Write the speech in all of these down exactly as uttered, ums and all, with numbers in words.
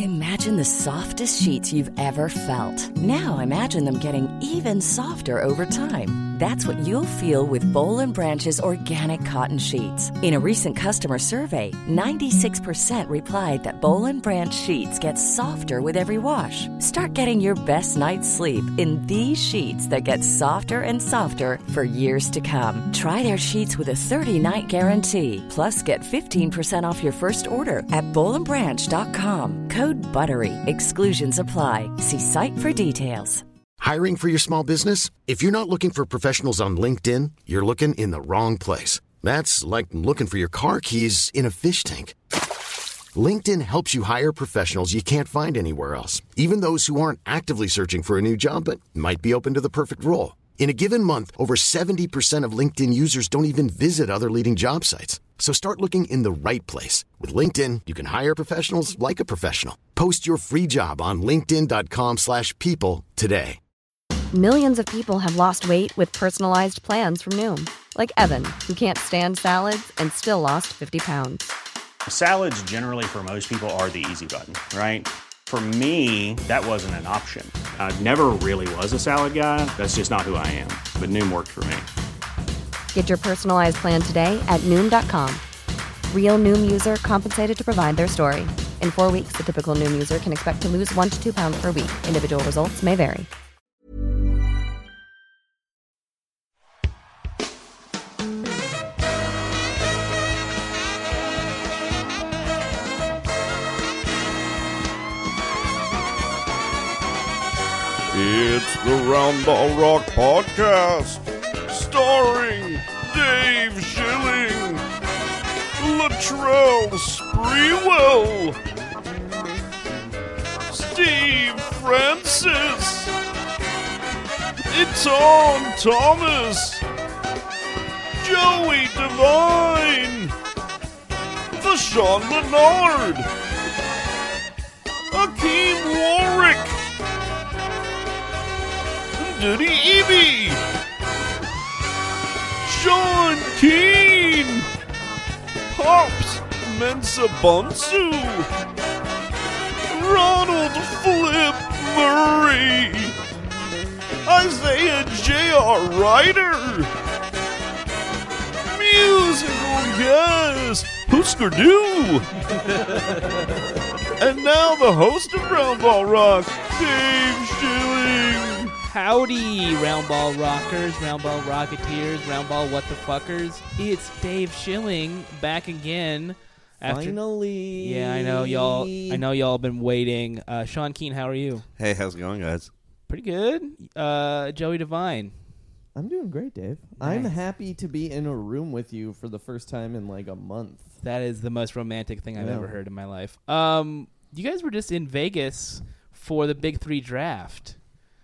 Imagine the softest sheets you've ever felt. Now imagine them getting even softer over time. That's what you'll feel with Boll and Branch's organic cotton sheets. In a recent customer survey, ninety-six percent replied that Boll and Branch sheets get softer with every wash. Start getting your best night's sleep in these sheets that get softer and softer for years to come. Try their sheets with a thirty-night guarantee. Plus, get fifteen percent off your first order at boll and branch dot com. Code BUTTERY. Exclusions apply. See site for details. Hiring for your small business? If you're not looking for professionals on LinkedIn, you're looking in the wrong place. That's like looking for your car keys in a fish tank. LinkedIn helps you hire professionals you can't find anywhere else, even those who aren't actively searching for a new job but might be open to the perfect role. In a given month, over seventy percent of LinkedIn users don't even visit other leading job sites. So start looking in the right place. With LinkedIn, you can hire professionals like a professional. Post your free job on linkedin dot com slash people today. Millions of people have lost weight with personalized plans from Noom. Like Evan, who can't stand salads and still lost fifty pounds. Salads generally for most people are the easy button, right? For me, that wasn't an option. I never really was a salad guy. That's just not who I am. But Noom worked for me. Get your personalized plan today at Noom dot com. Real Noom user compensated to provide their story. In four weeks, the typical Noom user can expect to lose one to two pounds per week. Individual results may vary. It's the Roundball Rock Podcast, starring Dave Schilling, Latrell Sprewell, Steve Francis, Eton Thomas, Joey Devine, Vashawn Leonard, Akeem Warwick, Diddy Eby, Sean Keane, Pops Mensah-Bonsu, Ronald Flip Murray, Isaiah J R. Ryder, musical guest Husker Du, and now the host of Roundball Rock, Dave Schilling. Howdy, Roundball Rockers, Roundball Rocketeers, Roundball What the Fuckers. It's Dave Schilling back again. After, Finally. Yeah, I know y'all. I know y'all been waiting. Uh, Sean Keane, how are you? Hey, how's it going, guys? Pretty good. Uh, Joey Devine. I'm doing great, Dave. Nice. I'm happy to be in a room with you for the first time in like a month. That is the most romantic thing I've Yeah. ever heard in my life. Um, you guys were just in Vegas for the Big Three draft.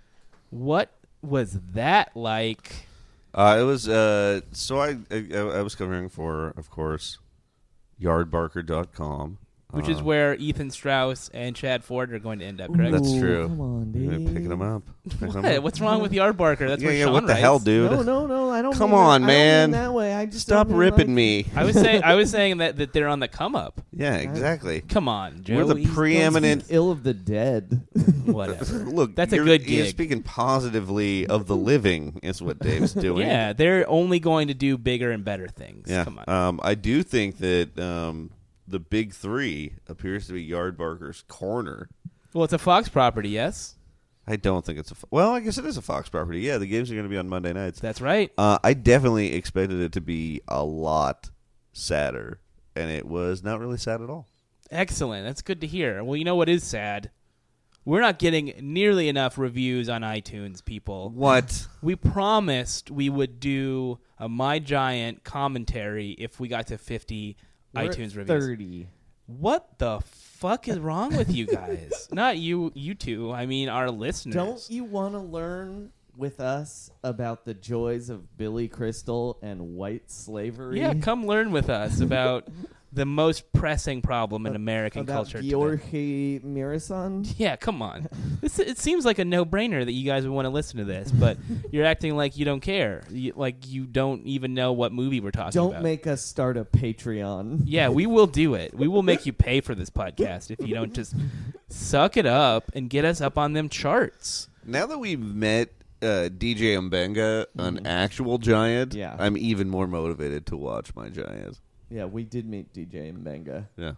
What was that like? Uh, it was uh, so I, I I was covering for, of course, yard barker dot com. Which uh, is where Ethan Strauss and Chad Ford are going to end up, correct? That's Ooh, true. Come on, You're Dave. picking them up. Picking them What? up. What's wrong with Yardbarker? That's yeah, where yeah. Sean What the writes. hell, dude? No, no, no. I don't. Come mean on, that, man. I don't mean that way. I just Stop don't mean, ripping like, me. I was saying, I was saying that, that they're on the come up. Yeah, exactly. Come on, Joey. We're the preeminent. Ill of the dead. Whatever. Look, That's a you're, good You're gig. speaking positively of the living, is what Dave's doing. Yeah, they're only going to do bigger and better things. Yeah. Come on. Um, I do think that um, the big three appears to be Yardbarker's corner. Well, it's a Fox property, yes? I don't think it's a. Fo- well, I guess it is a Fox property. Yeah, the games are going to be on Monday nights. That's right. Uh, I definitely expected it to be a lot sadder, and it was not really sad at all. Excellent. That's good to hear. Well, you know what is sad? We're not getting nearly enough reviews on iTunes, people. What? We promised we would do a My Giant commentary if we got to fifty We're iTunes at reviews. thirty. What the fuck is wrong with you guys? Not you, you two. I mean, our listeners. Don't you want to learn with us about the joys of Billy Crystal and white slavery? Yeah, come learn with us about the most pressing problem in American about culture today. Georgi Mirasan? Yeah, come on. This, it seems like a no-brainer that you guys would want to listen to this, but you're acting like you don't care. You, like you don't even know what movie we're talking Don't about. make us start a Patreon. Yeah, we will do it. We will make you pay for this podcast if you don't just suck it up and get us up on them charts. Now that we've met uh, D J Mbenga, an Mhm. actual Giant, Yeah. I'm even more motivated to watch my Giants. Yeah, we did meet D J Mbenga. Yeah.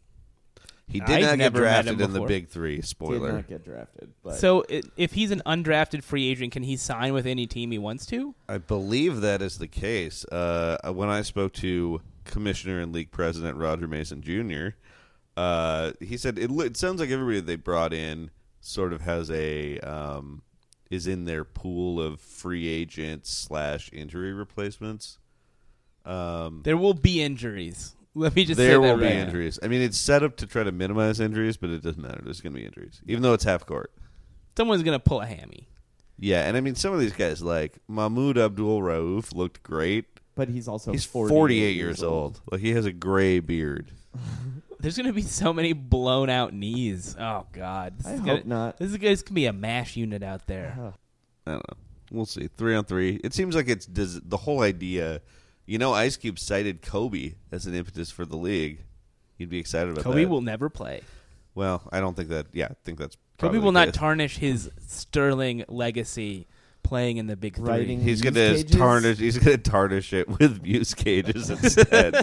He did I'd not get never met him drafted in the before. big three. Did Spoiler. not get drafted. But So i if he's an undrafted free agent, can he sign with any team he wants to? I believe that is the case. Uh, when I spoke to Commissioner and League President Roger Mason Junior, uh, he said it, it sounds like everybody they brought in sort of has a um, is in their pool of free agents slash injury replacements. Um, There will be injuries. Let me just say there that will be right. injuries. I mean, it's set up to try to minimize injuries, but it doesn't matter. There's going to be injuries, even though it's half court. Someone's gonna pull a hammy. Yeah, and I mean, some of these guys, like Mahmoud Abdul Rauf, looked great. but he's also He's forty-eight, forty-eight years old. Like, he has a gray beard. There's gonna be so many blown out knees. Oh God, this I is hope gonna, not. This is gonna, this can be a mash unit out there. I don't know. We'll see. Three on three. It seems like it's does, the whole idea. You know, Ice Cube cited Kobe as an impetus for the league. You'd be excited about Kobe that. will never play. Well, I don't think that. Yeah, I think that's Kobe probably will the not case. tarnish his sterling legacy playing in the Big Three. Writing He's Muse gonna cages? tarnish. He's gonna tarnish it with Muse cages instead.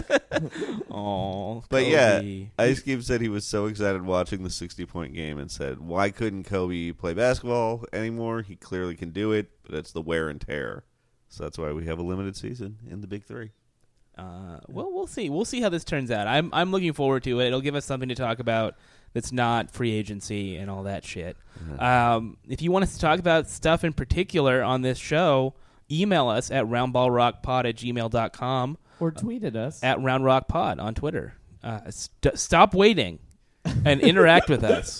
Oh, But yeah, Ice Cube said he was so excited watching the sixty-point game and said, "Why couldn't Kobe play basketball anymore? He clearly can do it, but it's the wear and tear. So that's why we have a limited season in the Big Three." Uh, well, we'll see. We'll see how this turns out. I'm I'm looking forward to it. It'll give us something to talk about that's not free agency and all that shit. Um, if you want us to talk about stuff in particular on this show, email us at roundballrockpod at gmail dot com. Or tweet at us. At roundrockpod on Twitter. Uh, st- stop waiting and interact with us.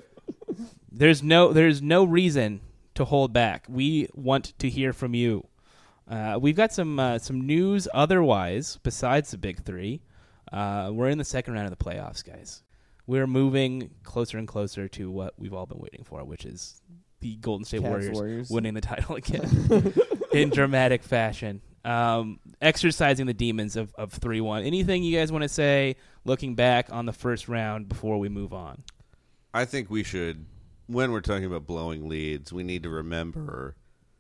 There's no there's no reason to hold back. We want to hear from you. Uh, we've got some uh, some news otherwise besides the Big Three. Uh, we're in the second round of the playoffs, guys. We're moving closer and closer to what we've all been waiting for, which is the Golden State Cavs Warriors, Warriors. winning the title again in dramatic fashion. Um, exercising the demons of, of three one. Anything you guys want to say looking back on the first round before we move on? I think we should, when we're talking about blowing leads, we need to remember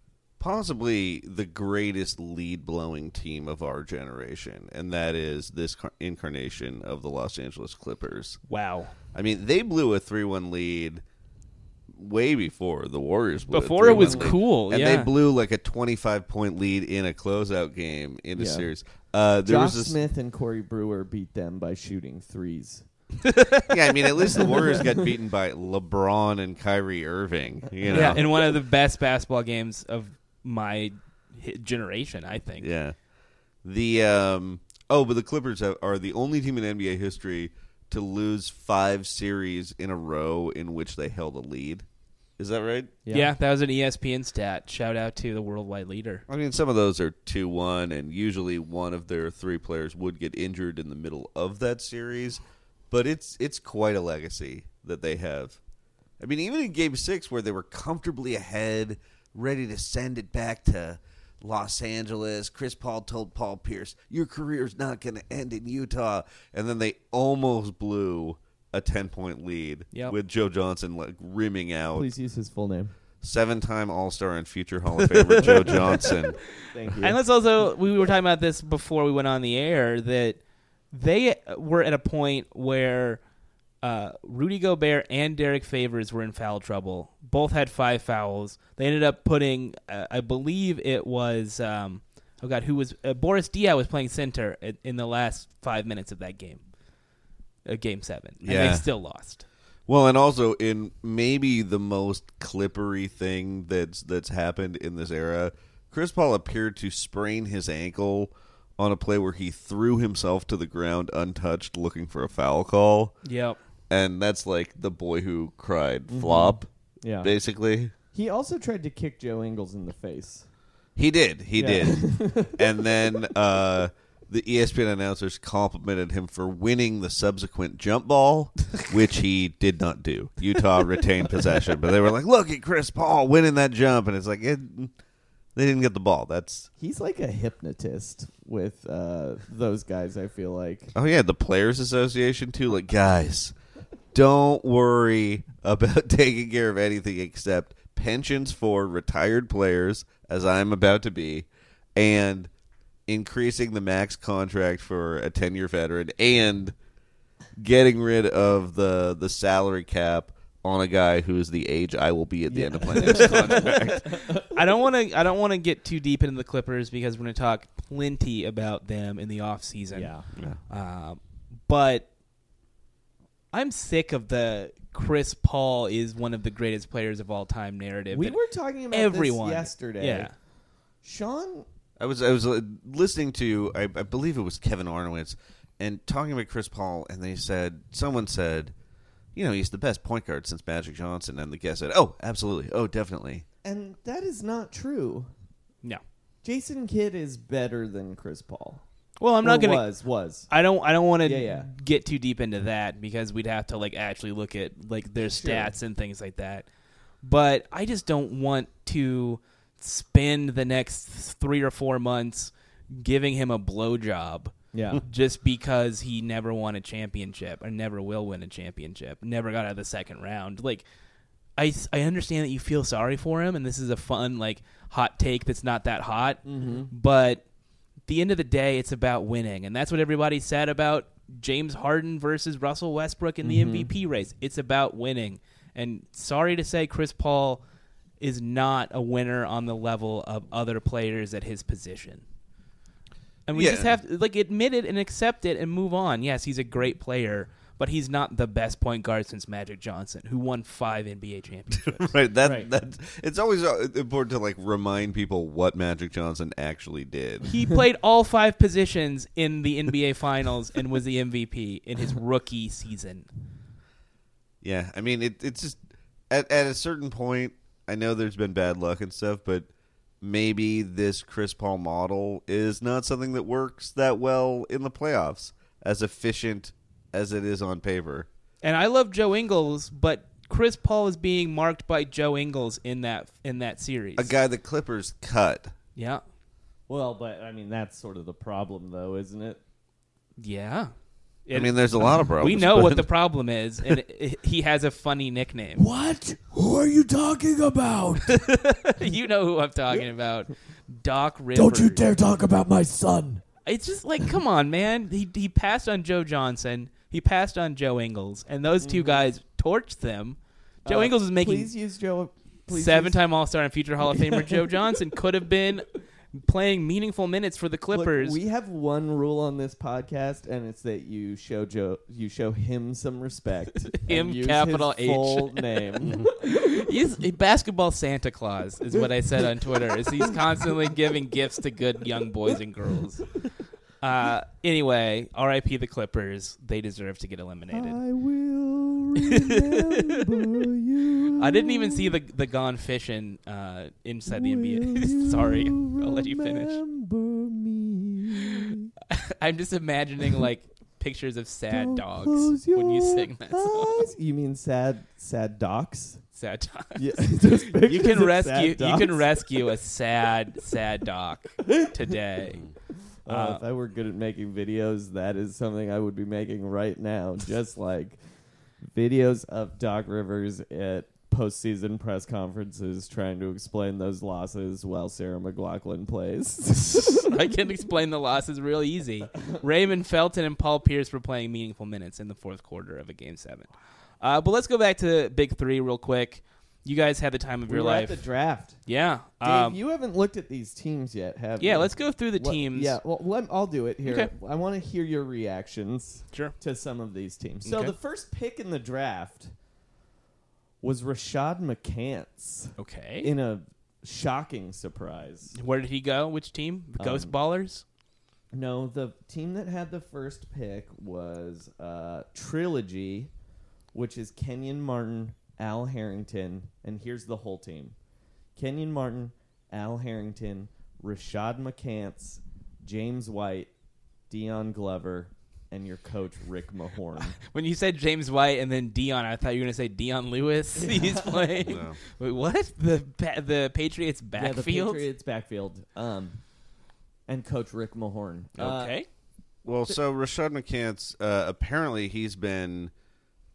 possibly the greatest lead-blowing team of our generation, and that is this car- incarnation of the Los Angeles Clippers. Wow. I mean, they blew a three one lead way before the Warriors blew Before a it was three one lead. cool, and yeah. they blew like a twenty-five point lead in a closeout game in a Yeah. series. Uh, there Josh was this, Smith and Corey Brewer beat them by shooting threes. yeah, I mean, at least the Warriors got beaten by LeBron and Kyrie Irving. You know? Yeah, in one of the best basketball games of my hi- generation, I think. Yeah. The um oh, but the Clippers have, are the only team in N B A history to lose five series in a row in which they held a lead. Is that right? Yeah. that was an E S P N stat. Shout out to the worldwide leader. I mean, some of those are two one, and usually one of their three players would get injured in the middle of that series, but it's it's quite a legacy that they have. I mean, even in Game six where they were comfortably ahead, ready to send it back to Los Angeles, Chris Paul told Paul Pierce, your career's not going to end in Utah. And then they almost blew a ten-point lead Yep. with Joe Johnson like rimming out. Please use his full name. Seven-time All-Star and future Hall of Famer Joe Johnson. Thank you. And let's also, we were talking about this before we went on the air, that they were at a point where uh, Rudy Gobert and Derek Favors were in foul trouble. Both had five fouls. They ended up putting, uh, I believe it was, um, oh God, who was, uh, Boris Diaw was playing center in, in the last five minutes of that game, uh, game seven. And Yeah. they still lost. Well, and also in maybe the most Clippery thing that's that's happened in this era, Chris Paul appeared to sprain his ankle on a play where he threw himself to the ground untouched looking for a foul call. Yep. And that's like the boy who cried flop, yeah. basically. He also tried to kick Joe Ingles in the face. He did. He Yeah. did. And then uh, the E S P N announcers complimented him for winning the subsequent jump ball, which he did not do. Utah retained possession, but they were like, look at Chris Paul winning that jump. And it's like, it, they didn't get the ball. That's He's like a hypnotist with uh, those guys, I feel like. Oh, yeah, the Players Association, too. Like, guys, don't worry about taking care of anything except pensions for retired players, as I'm about to be, and increasing the max contract for a ten-year veteran, and getting rid of the the salary cap on a guy who's the age I will be at the yeah. end of my next contract. I don't want to. I don't want to get too deep into the Clippers because we're going to talk plenty about them in the off season. Yeah, yeah. Uh, but I'm sick of the Chris Paul is one of the greatest players of all time narrative. We were talking about everyone this yesterday. Yeah, Sean. I was I was uh, listening to I, I believe it was Kevin Arnowitz and talking about Chris Paul, and they said someone said, you know, he's the best point guard since Magic Johnson, and the guest said, oh, absolutely, oh, definitely. And that is not true. No, Jason Kidd is better than Chris Paul. Well, I'm not or gonna. Was was. I don't. I don't want to yeah, yeah. get too deep into that because we'd have to like actually look at like their Sure. stats and things like that. But I just don't want to spend the next three or four months giving him a blowjob. Yeah. Just because he never won a championship or never will win a championship, never got out of the second round. Like, I, I understand that you feel sorry for him, and this is a fun like hot take that's not that hot. Mm-hmm. But at the end of the day, it's about winning, and that's what everybody said about James Harden versus Russell Westbrook in the Mm-hmm. M V P race. It's about winning, and sorry to say, Chris Paul is not a winner on the level of other players at his position. And we Yeah. just have to like admit it and accept it and move on. Yes, he's a great player, but he's not the best point guard since Magic Johnson, who won five N B A championships. Right. That Right. that it's always uh, important to like remind people what Magic Johnson actually did. He played all five positions in the N B A Finals and was the M V P in his rookie season. Yeah, I mean it. It's just at at a certain point. I know there's been bad luck and stuff, but maybe this Chris Paul model is not something that works that well in the playoffs, as efficient as it is on paper. And I love Joe Ingles, but Chris Paul is being marked by Joe Ingles in that in that series. A guy the Clippers cut. Yeah. Well, but I mean that's sort of the problem, though, isn't it? Yeah. I mean, there's a lot of problems. We know but- what the problem is, and it, it, he has a funny nickname. What? Who are you talking about? You know who I'm talking about. Doc Rivers. Don't you dare talk about my son. It's just like, come on, man. He he passed on Joe Johnson. He passed on Joe Ingles, and those two guys torched them. Joe Uh, Ingles is making Please use Joe. Please seven-time All-Star and future Hall of Famer Joe Johnson could have been playing meaningful minutes for the Look, Clippers. we have one rule on this podcast, and it's that you show Joe, you show him some respect. Him, and use capital his H. full name. He's a basketball Santa Claus, is what I said on Twitter. Is he's constantly giving gifts to good young boys and girls. Uh, anyway, R I P the Clippers. They deserve to get eliminated. I will remember you. I didn't even see the the Gone Fishing uh, inside the N B A. Sorry, I'll let you finish. Remember me. I'm just imagining like pictures of sad Don't dogs close when you your sing that song. eyes. You mean sad, sad docs? Sad dogs. Yeah, just You pictures can of rescue. sad You docs. can rescue a sad, sad doc today. Uh, Uh, if I were good at making videos, that is something I would be making right now. Just like videos of Doc Rivers at postseason press conferences trying to explain those losses while Sarah McLachlan plays. I can explain the losses real easy. Raymond Felton and Paul Pierce were playing meaningful minutes in the fourth quarter of a game seven. Uh, but let's go back to Big Three real quick. You guys had the time of we your were life. at the draft. Yeah. Dave, Um, you haven't looked at these teams yet, have yeah, you? let's go through the What- teams. Yeah, well, let, I'll do it here. Okay. I want to hear your reactions Sure. to some of these teams. So Okay. the first pick in the draft was Rashad McCants Okay. in a shocking surprise. Where did he go? Which team? The Ghost Um, Ballers? No, the team that had the first pick was uh, Trilogy, which is Kenyon Martin, Al Harrington, and here's the whole team. Kenyon Martin, Al Harrington, Rashad McCants, James White, Dion Glover, and your coach, Rick Mahorn. When you said James White and then Dion, I thought you were going to say Dion Lewis. He's playing. No. Wait, what? The pa- the Patriots Yeah, the backfield? Patriots backfield. Um, and coach Rick Mahorn. Uh, Okay. Well, so Rashad McCants, uh, apparently he's been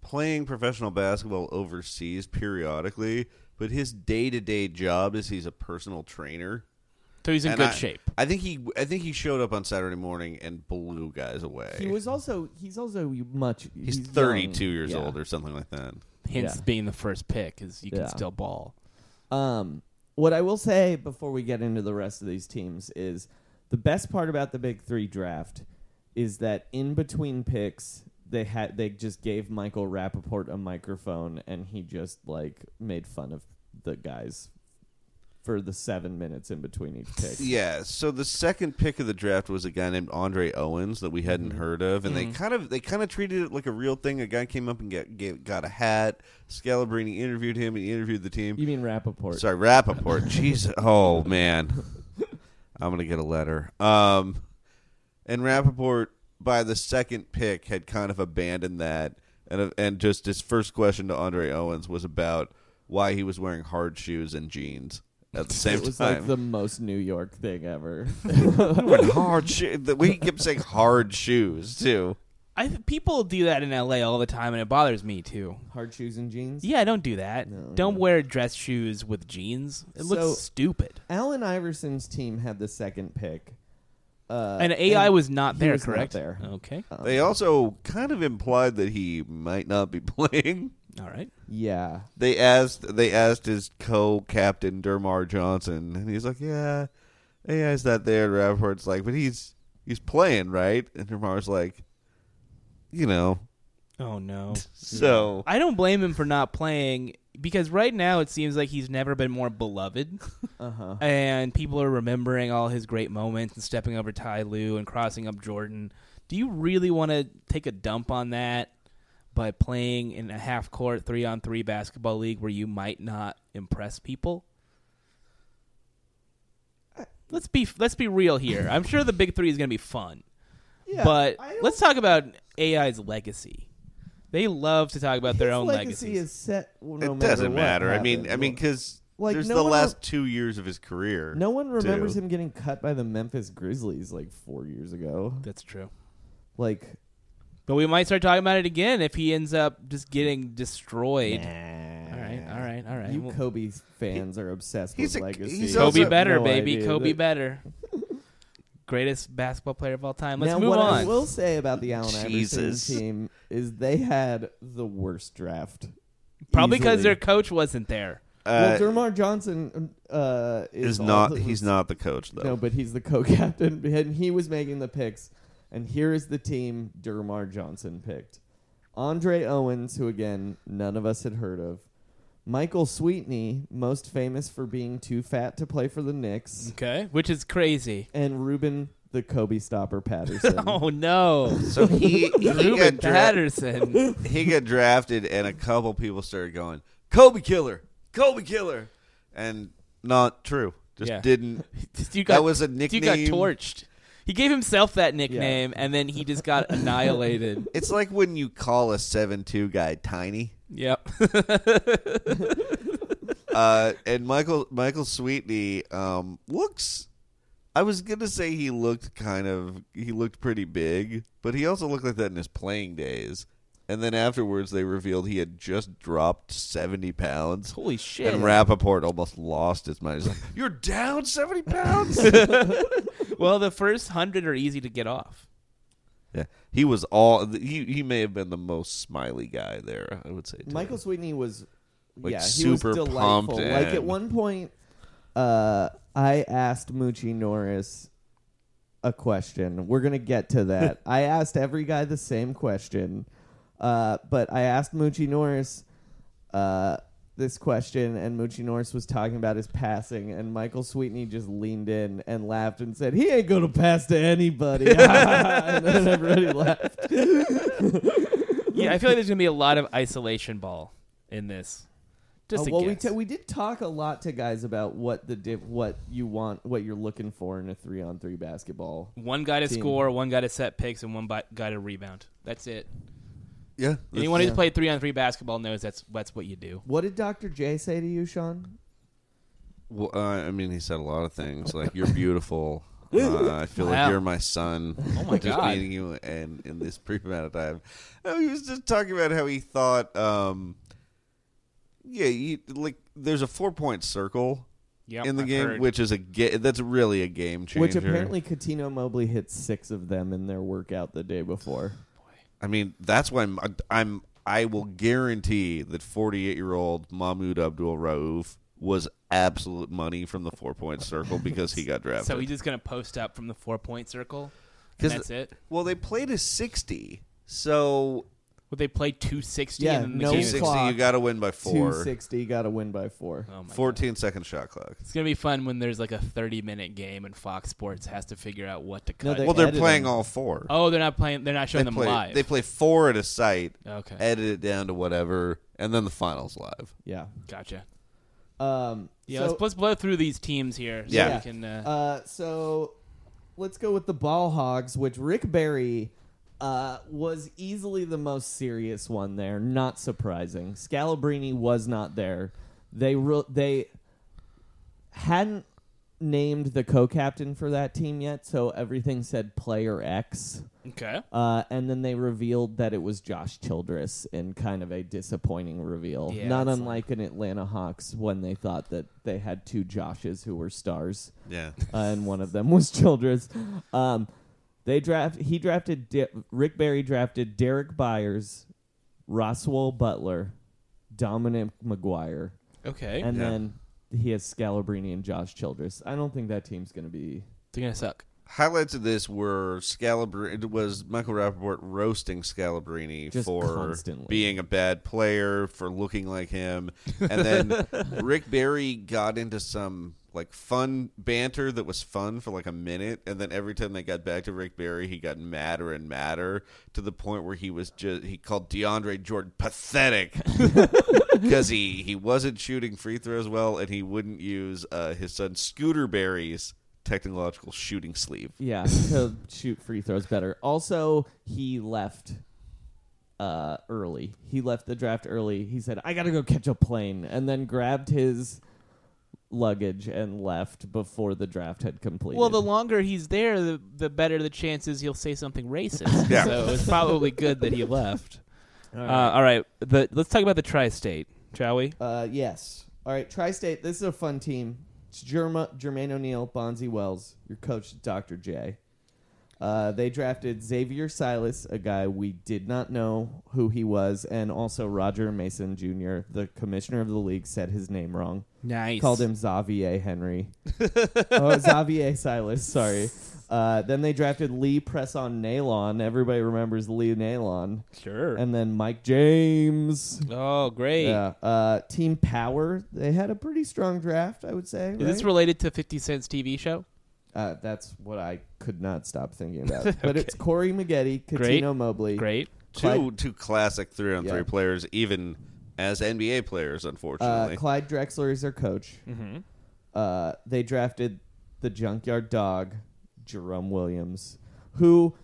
playing professional basketball overseas periodically, but his day-to-day job is he's a personal trainer. So he's in And good I, shape. I think he I think he showed up on Saturday morning and blew guys away. He was also he's also much. He's, He's thirty-two young. years Yeah. old or something like that. Hence Yeah. being the first pick, because you can Yeah. still ball. Um, what I will say before we get into the rest of these teams is the best part about the Big Three draft is that in between picks they had they just gave Michael Rappaport a microphone and he just like made fun of the guys for the seven minutes in between each pick. Yeah, so the second pick of the draft was a guy named Andre Owens that we hadn't Mm-hmm. heard of, and they kind of they kind of treated it like a real thing. A guy came up and get, gave, got a hat. Scalabrini interviewed him, and he interviewed the team. You mean Rappaport? Sorry, Rappaport. Jeez, oh man, I'm gonna get a letter. Um, and Rappaport, by the second pick, had kind of abandoned that, and and just his first question to Andre Owens was about why he was wearing hard shoes and jeans at the same It was time. like the most New York thing ever. Wearing hard shoes. We kept saying hard shoes too. I people do that in L A all the time, and it bothers me too. Hard shoes and jeans. Yeah, don't do that. No. Don't wear dress shoes with jeans. It looks So- stupid. Allen Iverson's team had the second pick. Uh, And A I was not he there, was not correct? there. Okay. They also kind of implied that he might not be playing. All right. Yeah. They asked they asked his co-captain Dermar Johnson, and he's like, "Yeah, A I's not there." Rappaport's like, "But he's he's playing, right?" And Dermar's like, "You know." Oh no. So I don't blame him for not playing because right now it seems like he's never been more beloved. Uh-huh. And people are remembering all his great moments and stepping over Ty Lue and crossing up Jordan. Do you really want to take a dump on that by playing in a half-court three-on-three basketball league where you might not impress people? Let's be let's be real here. I'm sure the Big Three is going to be fun, Yeah, but I don't- let's talk about A I's legacy. They love to talk about their His own legacy legacies. is set. No it matter doesn't what matter. I mean, happens. I mean, because Like, there's no the one last re- two years of his career. no one remembers too. him getting cut by the Memphis Grizzlies like four years ago. That's true. Like, But we might start talking about it again if he ends up just getting destroyed. nah. All right, all right, all right. You Well, Kobe fans are obsessed he's with a- legacy. he's Kobe also- better, No baby. idea Kobe that- better. Greatest basketball player of all time. Let's now, move what on. I will say about the Allen Jesus. Iverson team is they had the worst draft. Probably because Easily. their coach wasn't there. well, Uh, Dermar Johnson uh, is, is not all- he's not the coach though. No, but he's the co-captain, and he was making the picks. And here is the team Dermar Johnson picked: Andre Owens, who again none of us had heard of; Michael Sweetney, most famous for being too fat to play for the Knicks; Okay, which is crazy. and Ruben the Kobe Stopper Patterson. Oh no, So he he Ruben got dra- Patterson. he got drafted, and a couple people started going, "Kobe killer, Kobe killer," and not true. Just Yeah. didn't. you got, That was a You got nickname. torched. He gave himself that nickname, and then he just got annihilated. It's like when you call a seven two guy tiny. Yep. Uh, and Michael Michael Sweetney um, looks. I was gonna say he looked kind of he looked pretty big, but he also looked like that in his playing days. And then afterwards, they revealed he had just dropped seventy pounds. Holy shit. And Rappaport almost lost his mind. He's like, "You're down seventy pounds." Well, the first hundred are easy to get off. Yeah, he was all. He he may have been the most smiley guy there. I would say too. Michael Sweetney was, Like, yeah, he super was delightful. pumped Like at and- one point, uh, I asked Moochie Norris a question. We're gonna get to that. I asked every guy the same question, uh, but I asked Moochie Norris uh, this question, and Moochie Norris was talking about his passing, and Michael Sweetney just leaned in and laughed and said, "He ain't gonna pass to anybody," and then everybody laughed. Yeah, I feel like there's gonna be a lot of isolation ball in this. Just Uh, a well, we guess. t- we did talk a lot to guys about what the div- what you want, what you're looking for in a three on three basketball. one guy to team. score, one guy to set picks, and one bi- guy to rebound. That's it. yeah, Anyone who's yeah. played three on three basketball knows that's that's what you do. What did Doctor J say to you, Sean? Well, uh, I mean, he said a lot of things like "you're beautiful." Uh, I feel Wow. like you're my son. Oh my just God. meeting you and in this brief amount of time. No, he was just talking about how he thought, um, yeah, you, like there's a four point circle Yep, in the I've game, heard. which is a ga- that's really a game changer. Which apparently Coutinho Mobley hit six of them in their workout the day before. I mean, that's why I'm, I'm I will guarantee that forty-eight year old Mahmoud Abdul Rauf was absolute money from the four point circle because he got drafted. So he's just gonna post up from the four point circle. And that's it. Well, they played a sixty, so Would they play two sixty? Yeah, and then the no game two is- sixty clock. you got to win by four. two sixty, got to win by four. Oh my God. fourteen second shot clock. It's gonna be fun when there's like a thirty minute game and Fox Sports has to figure out what to cut. No, they- Well, they're editing. playing all four. oh, they're not playing. They're not showing they them play, live. They play four at a site, okay, edit it down to whatever, and then the finals live. Yeah. gotcha. Um, Yeah, so, let's, let's blow through these teams here. So Yeah. we can. Uh, Uh, so let's go with the Ball Hogs, which Rick Barry uh, was easily the most serious one there. Not surprising. Scalabrini was not there. They re- they hadn't named the co-captain for that team yet, so everything said Player X. okay. Uh, and then they revealed that it was Josh Childress in kind of a disappointing reveal. Yeah, Not it's unlike an Atlanta Hawks when they thought that they had two Joshes who were stars, Yeah. uh, and one of them was Childress. Um, they draft. He drafted Di- Rick Barry drafted Derek Byers, Roswell Butler, Dominic McGuire, Okay. and Yeah. then he has Scalabrini and Josh Childress. I don't think that team's going to be. They're gonna suck. Highlights of this were Scalabrini. It was Michael Rappaport roasting Scalabrini Just for constantly. being a bad player, for looking like him, and then Rick Barry got into some like fun banter that was fun for like a minute, and then every time they got back to Rick Barry, he got madder and madder to the point where he was just he called DeAndre Jordan pathetic because he he wasn't shooting free throws well, and he wouldn't use uh, his son Scooter Barry's technological shooting sleeve. Yeah, to shoot free throws better. Also, he left uh, early. He left the draft early. He said, I got to go catch a plane, and then grabbed his luggage and left before the draft had completed. Well, the longer he's there, the the better the chances he'll say something racist. Yeah. So it's probably good that he left. All Uh, right. all right. The, let's talk about the tri-state, shall we? Uh, yes. All right, Tri-State, this is a fun team. It's Jerma, Jermaine O'Neal, Bonzi Wells, your coach, Doctor J. Uh, they drafted Xavier Silas, a guy we did not know who he was, and also Roger Mason Junior The commissioner of the league said his name wrong. Nice. Called him Xavier Henry. oh, Xavier Silas, sorry. Uh, then they drafted Lee Presson Nalon. Everybody remembers Lee Nalon. Sure. And then Mike James. oh, great. Yeah. Uh, Team Power. They had a pretty strong draft, I would say. Is this right? related to fifty Cent's T V show? uh, that's what I could not stop thinking about. But it's Corey Maggette, Great. Coutinho Mobley. Great. Two Clyde- two classic three on Yeah. three players, even as N B A players, Uh, unfortunately. Clyde Drexler is their coach. Mm-hmm. Uh, they drafted the junkyard dog, Jerome Williams, who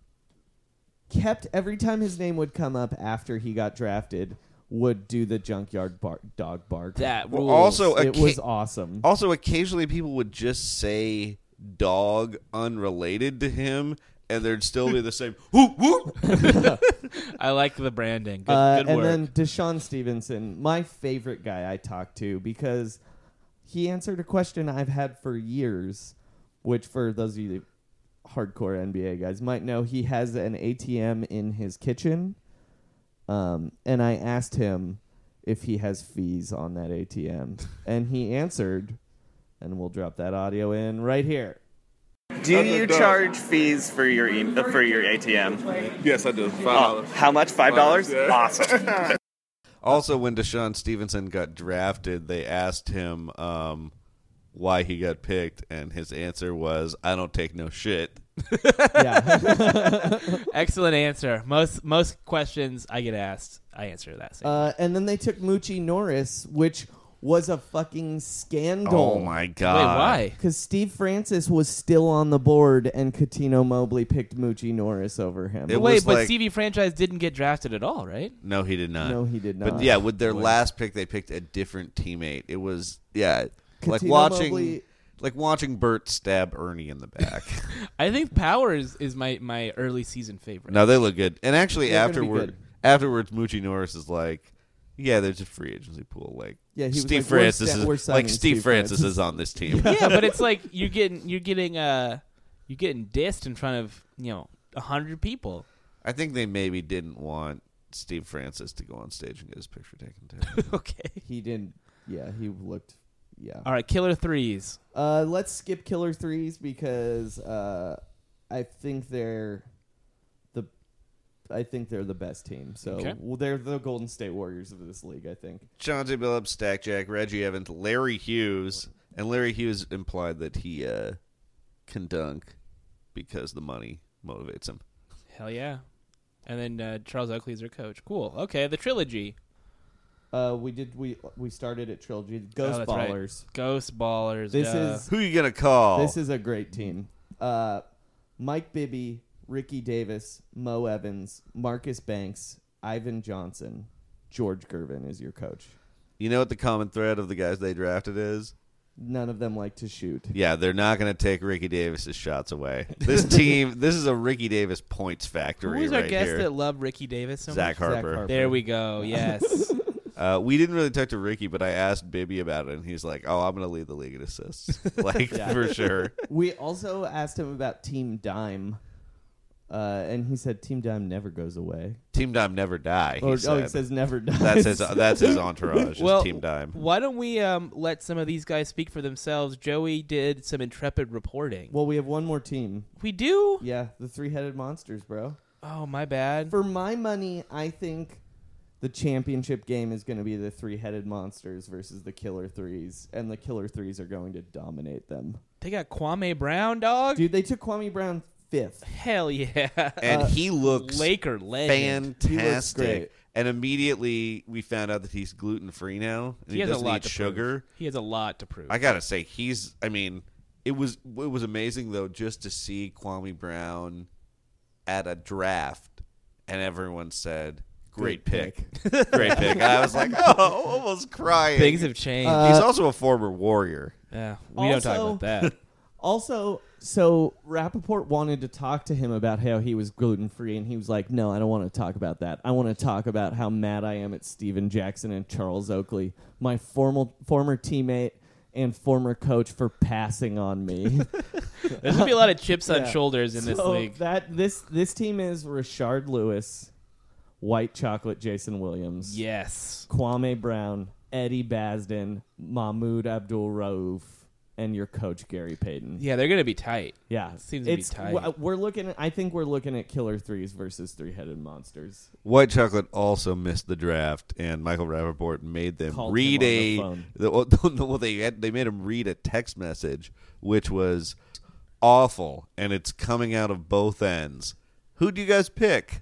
kept every time his name would come up after he got drafted, would do the junkyard bar- dog bark. That Well, rules. also, it occa- was awesome. also, occasionally people would just say dog unrelated to him, and there'd still be the same whoop whoop. I like the branding. Good, Uh, good and work. then Deshaun Stevenson, my favorite guy I talked to, because he answered a question I've had for years, which for those of you hardcore N B A guys might know, he has an A T M in his kitchen. Um, and I asked him if he has fees on that A T M. And he answered, and we'll drop that audio in right here. Do you charge fees for your e- for your A T M? Yes, I do. Five Oh, dollars. how much? Five dollars? Yeah. Awesome. Also, when Deshaun Stevenson got drafted, they asked him um, why he got picked, and his answer was, "I don't take no shit." Yeah. Excellent answer. Most most questions I get asked, I answer that same. uh, and then they took Moochie Norris, which was a fucking scandal. Oh my Wait, god! why? Because Steve Francis was still on the board, and Coutinho Mobley picked Moochie Norris over him. It Wait, was but like- C V franchise didn't get drafted at all, right? No, he did not. No, he did not. But yeah, with their last pick, they picked a different teammate. It was yeah, like Coutinho watching Mobley- like watching Bert stab Ernie in the back. I think Power is, is my, my early season favorite. No, they look good. And actually, They're gonna be afterward, good. afterwards, Moochie Norris is like, "Yeah, there's a free agency pool. Like, Yeah, he was Steve like, "We're Francis sta- is we're signing like Steve, Steve Francis Francis." is on this team." Yeah, but it's like you're getting you're getting uh you're getting dissed in front of you know a hundred people. I think they maybe didn't want Steve Francis to go on stage and get his picture taken too. Okay. He didn't. Yeah, he looked. Yeah. All right, killer threes. Uh, let's skip killer threes because uh, I think they're the. I think they're the best team. So Okay. well, they're the Golden State Warriors of this league. I think. Chauncey Billups, Stack Jack, Reggie Evans, Larry Hughes, and Larry Hughes implied that he uh, can dunk because the money motivates him. Hell yeah. And then uh, Charles Oakley is their coach. Cool. Okay, the trilogy. Uh, we did. We we started at Trilogy. Ghost Oh, that's right. Ballers. Ghost Ballers. This duh. is Who you gonna call? This is a great team. Uh, Mike Bibby, Ricky Davis, Mo Evans, Marcus Banks, Ivan Johnson, George Gervin is your coach. You know what the common thread of the guys they drafted is? None of them like to shoot. Yeah, they're not going to take Ricky Davis's shots away. This team, this is a Ricky Davis points factory Who was right our guest here. that loved Ricky Davis so Zach much? Harper. Harper. There we go. Yes. Uh, we didn't really talk to Ricky, but I asked Bibby about it, and he's like, "Oh, I'm going to lead the league in assists, like Yeah. for sure." We also asked him about Team Dime, uh, and he said Team Dime never goes away. Team Dime never die. He Or, said. oh, he says never dies. that's his. That's his entourage. well, is Team Dime. why don't we um, let some of these guys speak for themselves? Joey did some intrepid reporting. Well, we have one more team. We do? Yeah, the three-headed monsters, bro. Oh, my bad. For my money, I think the championship game is going to be the three-headed monsters versus the Killer Threes, and the Killer Threes are going to dominate them. They got Kwame Brown, dog? Dude, they took Kwame Brown fifth. Hell yeah. And uh, he looks Laker legend. He looks fantastic. great. And immediately we found out that he's gluten free now. And He he, has a doesn't lot eat to sugar. prove. He has a lot to prove. I gotta say, he's. I mean, it was it was amazing though just to see Kwame Brown at a draft, and everyone said, "Great, pick, great pick." And I was like, "Oh, almost crying." Things have changed. Uh, he's also a former Warrior. yeah, we don't talk also- about that. Also, so Rappaport wanted to talk to him about how he was gluten-free, and he was like, no, I don't want to talk about that. I want to talk about how mad I am at Steven Jackson and Charles Oakley, my formal, former teammate and former coach, for passing on me. There's going to be a lot of chips on Yeah. shoulders in this So league. That, this, this team is Rashard Lewis, White Chocolate Jason Williams, Yes. Kwame Brown, Eddie Basden, Mahmoud Abdul-Rauf, and your coach, Gary Payton. Yeah, they're going to be tight. Yeah, Seems to be it's, tight. w- We're looking. At, I think we're looking at Killer Threes versus Three-Headed Monsters. White Chocolate also missed the draft, and Michael Rappaport made them Called read him a. on The, well, they had, they made him read a text message, which was awful, and it's coming out of both ends. Who do you guys pick?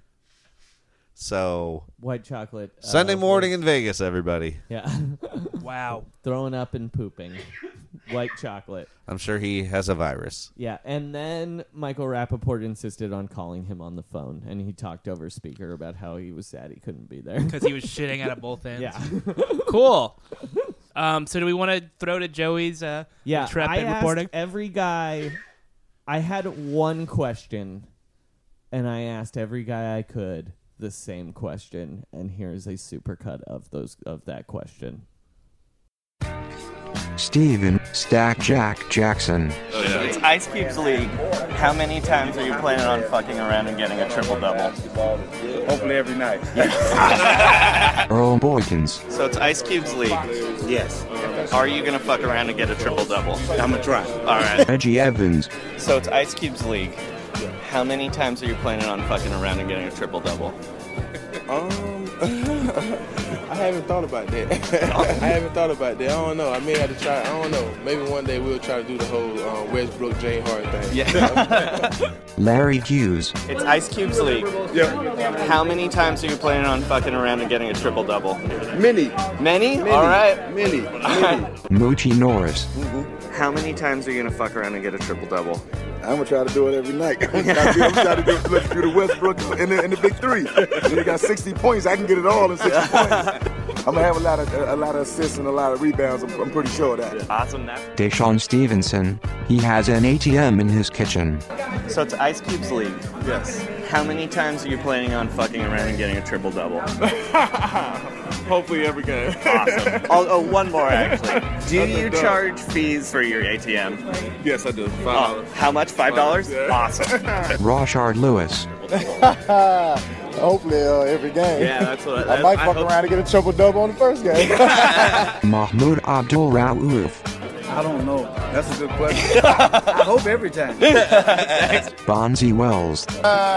So White Chocolate. uh, Sunday morning was- in Vegas, everybody. Yeah, Wow. throwing up and pooping. White Chocolate. I'm sure he has a virus. Yeah, and then Michael Rappaport insisted on calling him on the phone, and he talked over speaker about how he was sad he couldn't be there. Because he was shitting out of both ends. Yeah, Cool. Um, so do we want to throw to Joey's uh, yeah. intrepid I asked reporting? every guy. I had one question, and I asked every guy I could the same question, and here's a supercut of those of that question. Steven Stack Jack Jackson. It's Ice Cube's league. How many times are you planning on fucking around and getting a triple double? Hopefully every night. Earl Boykins. So it's Ice Cube's league. Yes. Are you gonna fuck around and get a triple double? I'm gonna try. All right. Reggie Evans. So it's Ice Cube's league. How many times are you planning on fucking around and getting a triple double? Um, I haven't thought about that. I haven't thought about that. I don't know. I may have to try. I don't know. Maybe one day we'll try to do the whole uh, Westbrook James Harden thing. Yeah. Larry Hughes. It's Ice Cube's league. Yeah. How many times are you planning on fucking around and getting a triple double? Many. Many? Many. All right. Many. All Many. right. Moochie Norris. How many times are you gonna fuck around and get a triple double? I'm gonna try to do it every night. I'm gonna try to, I'm try to do, let's do the Westbrook in the, in the big three. When you got sixty points, I can get it all in sixty points. I'm gonna have a lot of a lot of assists and a lot of rebounds. I'm, I'm pretty sure of that. Awesome. Deshaun Stevenson. He has an A T M in his kitchen. So it's Ice Cube's league. Yes. How many times are you planning on fucking around and getting a triple double? Hopefully every game. Awesome. Oh, oh, one more actually. Do you charge fees for your A T M? Yes, I do. Five Oh, dollars. how much? Five dollars? Yeah. Awesome. Rashard Lewis. Hopefully uh, every game. Yeah, that's what I, I might fuck around and get a triple double on the first game. Mahmoud Abdul Rauf. I don't know. That's a good question. I hope every time. Bonzi Wells.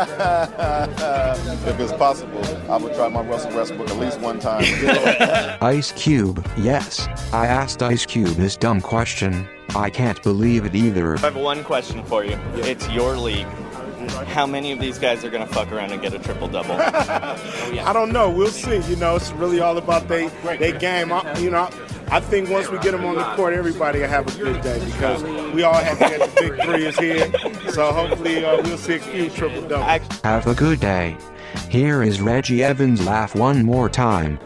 If it's possible, I would try my Russell Westbrook at least one time. Ice Cube. Yes, I asked Ice Cube this dumb question. I can't believe it either. I have one question for you. It's your league. How many of these guys are going to fuck around and get a triple-double? I don't know. We'll see. You know, it's really all about they they game. I, you know, I think once we get them on the court, everybody will have a good day because we all happy that the big three is here. So hopefully uh, we'll see a few triple-doubles. Have a good day. Here is Reggie Evans' laugh one more time.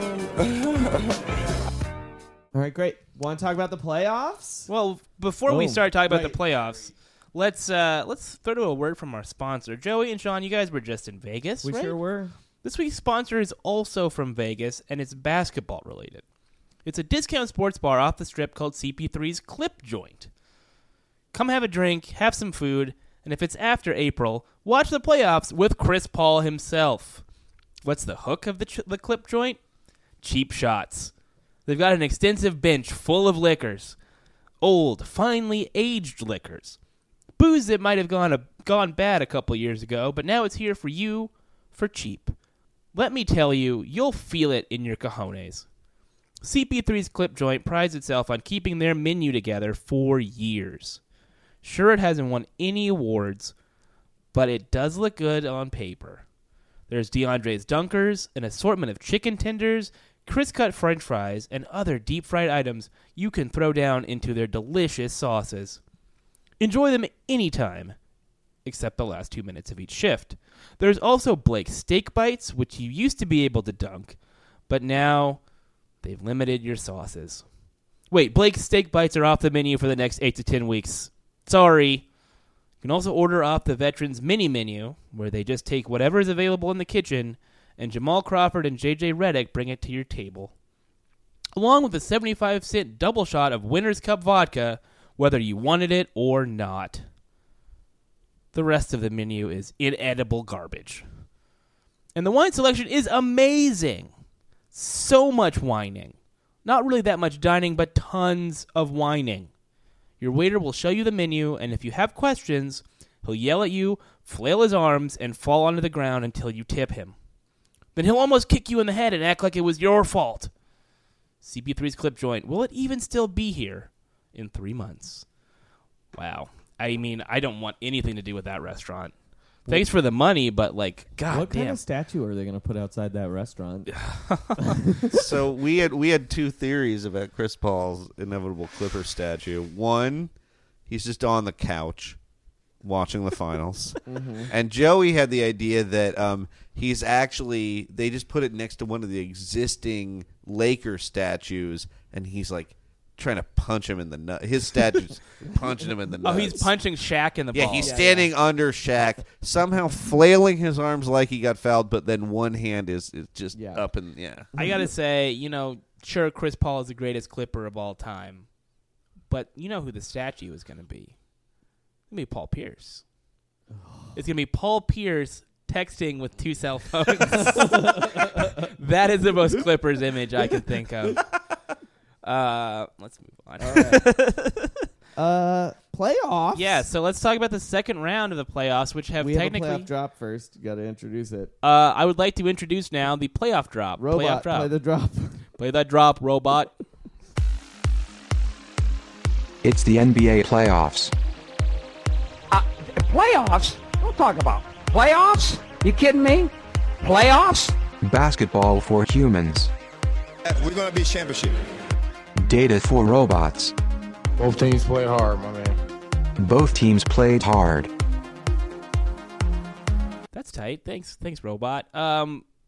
All right, great. Want to talk about the playoffs? Well, before we Boom. start talking about Right. the playoffs, let's uh, let's throw to a word from our sponsor. Joey and Sean, you guys were just in Vegas, We right? sure were. This week's sponsor is also from Vegas, and it's basketball related. It's a discount sports bar off the strip called C P three's Clip Joint. Come have a drink, have some food, and if it's after April, watch the playoffs with Chris Paul himself. What's the hook of the, ch- the Clip Joint? Cheap shots. They've got an extensive bench full of liquors. Old, finely aged liquors. Booze that might have gone a, gone bad a couple years ago, but now it's here for you for cheap. Let me tell you, you'll feel it in your cojones. C P three's Clip Joint prides itself on keeping their menu together for years. Sure, it hasn't won any awards, but it does look good on paper. There's DeAndre's Dunkers, an assortment of chicken tenders, crisp-cut french fries, and other deep-fried items you can throw down into their delicious sauces. Enjoy them anytime, except the last two minutes of each shift. There's also Blake's Steak Bites, which you used to be able to dunk, but now they've limited your sauces. Wait, Blake's Steak Bites are off the menu for the next eight to ten weeks. Sorry. You can also order off the Veterans Mini Menu, where they just take whatever is available in the kitchen, and Jamal Crawford and J J Redick bring it to your table. Along with a seventy-five cent double shot of Winners Cup vodka, whether you wanted it or not. The rest of the menu is inedible garbage. And the wine selection is amazing. So much whining. Not really that much dining, but tons of whining. Your waiter will show you the menu, and if you have questions, he'll yell at you, flail his arms, and fall onto the ground until you tip him. Then he'll almost kick you in the head and act like it was your fault. C P three's Clip Joint, will it even still be here in three months? Wow. I mean, I don't want anything to do with that restaurant. Thanks for the money, but like, god What damn. kind of statue are they going to put outside that restaurant? So we had we had two theories about Chris Paul's inevitable Clipper statue. One, he's just on the couch watching the finals. Mhm. And Joey had the idea that um, he's actually, they just put it next to one of the existing Laker statues, and he's like trying to punch him in the nut. His statue's punching him in the Oh, nuts. he's punching Shaq in the Yeah, balls. he's Yeah, standing under Shaq, somehow flailing his arms like he got fouled, but then one hand is, is just up and yeah. I gotta say, you know, sure, Chris Paul is the greatest Clipper of all time, but you know who the statue is going to be? It's going to be Paul Pierce. It's going to be Paul Pierce texting with two cell phones. That is the most Clippers image I can think of. Uh, let's move on. All right. uh, playoffs. Yeah, so let's talk about the second round of the playoffs, which have we technically. have a playoff drop first. You got to introduce it. Uh, I would like to introduce now the playoff drop. Robot, playoff drop. play the drop. Play that drop, robot. It's the N B A playoffs. Playoffs? Don't talk about playoffs. You kidding me? Playoffs? Basketball for humans. We're going to be championship. Data for robots. Both teams play hard, my man. Both teams played hard. That's tight. Thanks, thanks, robot. Um,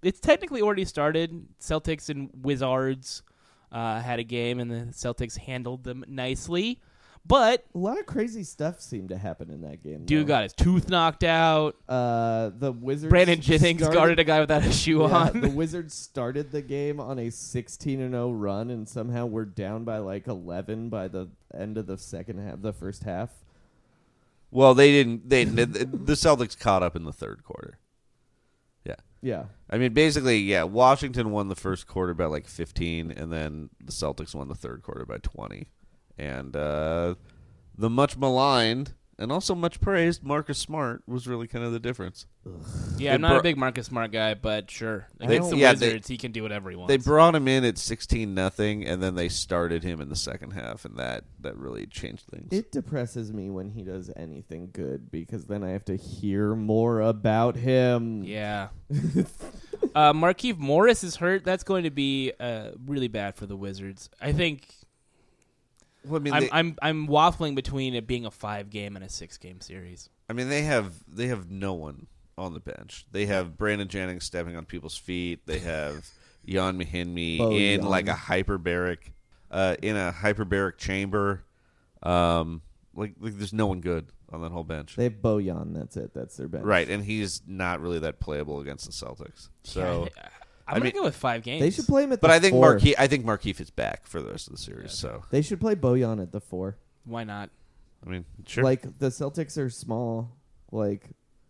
it's technically already started. Celtics and Wizards uh, had a game, and the Celtics handled them nicely. But a lot of crazy stuff seemed to happen in that game. Dude though. got his tooth knocked out. Uh, the Wizards. Brandon Jennings started, guarded a guy without a shoe yeah, on. The Wizards started the game on a sixteen and oh run, and somehow we're down by like eleven by the end of the second half, the first half. Well, they didn't. They the Celtics caught up in the third quarter. Yeah, yeah. I mean, basically, yeah. Washington won the first quarter by like fifteen, and then the Celtics won the third quarter by twenty. And uh, the much maligned and also much praised Marcus Smart was really kind of the difference. Yeah, They I'm not bro- a big Marcus Smart guy, but sure. They- Against the yeah, they- Wizards, he can do whatever he wants. They brought him in at sixteen nothing, and then they started him in the second half, and that, that really changed things. It depresses me when he does anything good because then I have to hear more about him. Yeah. uh, Markieff Morris is hurt. That's going to be uh, really bad for the Wizards. I think. Well, I mean, I'm, they- I'm I'm waffling between it being a five game and a six game series. I mean, they have they have no one on the bench. They have Brandon Jennings stepping on people's feet. They have Jan Mahinmi Oh, in Jan. like a hyperbaric, uh, in a hyperbaric chamber. Um, like, like there's no one good on that whole bench. They have Bojan. That's it. That's their bench. Right, and he's not really that playable against the Celtics. So, Yeah, I'm I gonna mean, go with five games. They should play him at but the I think four. Markieff, I think Markieff is back for the rest of the series. So, They should play Bojan at the four. Why not? I mean, sure. Like, the Celtics are small. Like,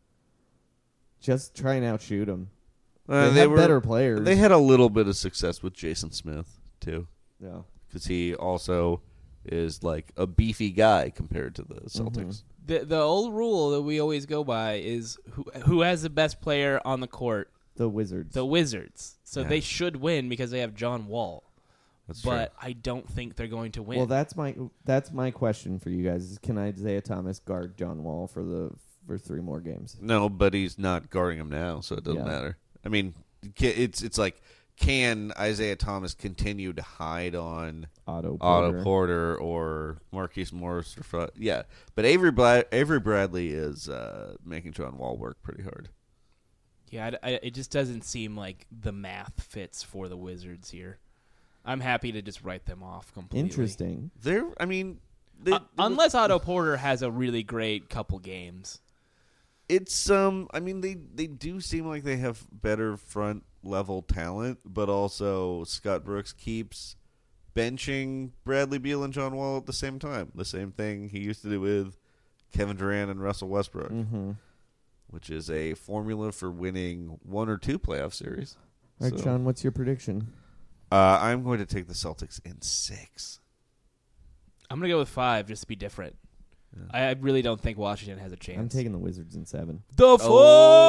just try and outshoot them. Uh, they, have were better players. They had a little bit of success with Jason Smith too. Yeah, because he also is like a beefy guy compared to the Celtics. The the old rule that we always go by is who who has the best player on the court. The Wizards. The Wizards. So Yeah. they should win because they have John Wall. That's but I don't think they're going to win. Well, that's my that's my question for you guys. Is can Isaiah Thomas guard John Wall for the for three more games? No, but he's not guarding him now, so it doesn't Yeah. matter. I mean, ca- it's it's like, can Isaiah Thomas continue to hide on Otto Otto Porter. Porter or Marquise Morris? Or Fr- yeah, but Avery Bla- Avery Bradley is uh, making John Wall work pretty hard. Yeah, I, I- it just doesn't seem like the math fits for the Wizards here. I'm happy to just write them off completely. Interesting. They're, I mean, they, Uh, unless Otto Porter has a really great couple games. it's um. I mean, they they do seem like they have better front level talent, but also Scott Brooks keeps benching Bradley Beal and John Wall at the same time. The same thing he used to do with Kevin Durant and Russell Westbrook, Mm-hmm. which is a formula for winning one or two playoff series. All right, So, Sean, what's your prediction? Uh, I'm going to take the Celtics in six. I'm going to go with five just to be different. I I really don't think Washington has a chance. I'm taking the Wizards in seven. The fuck?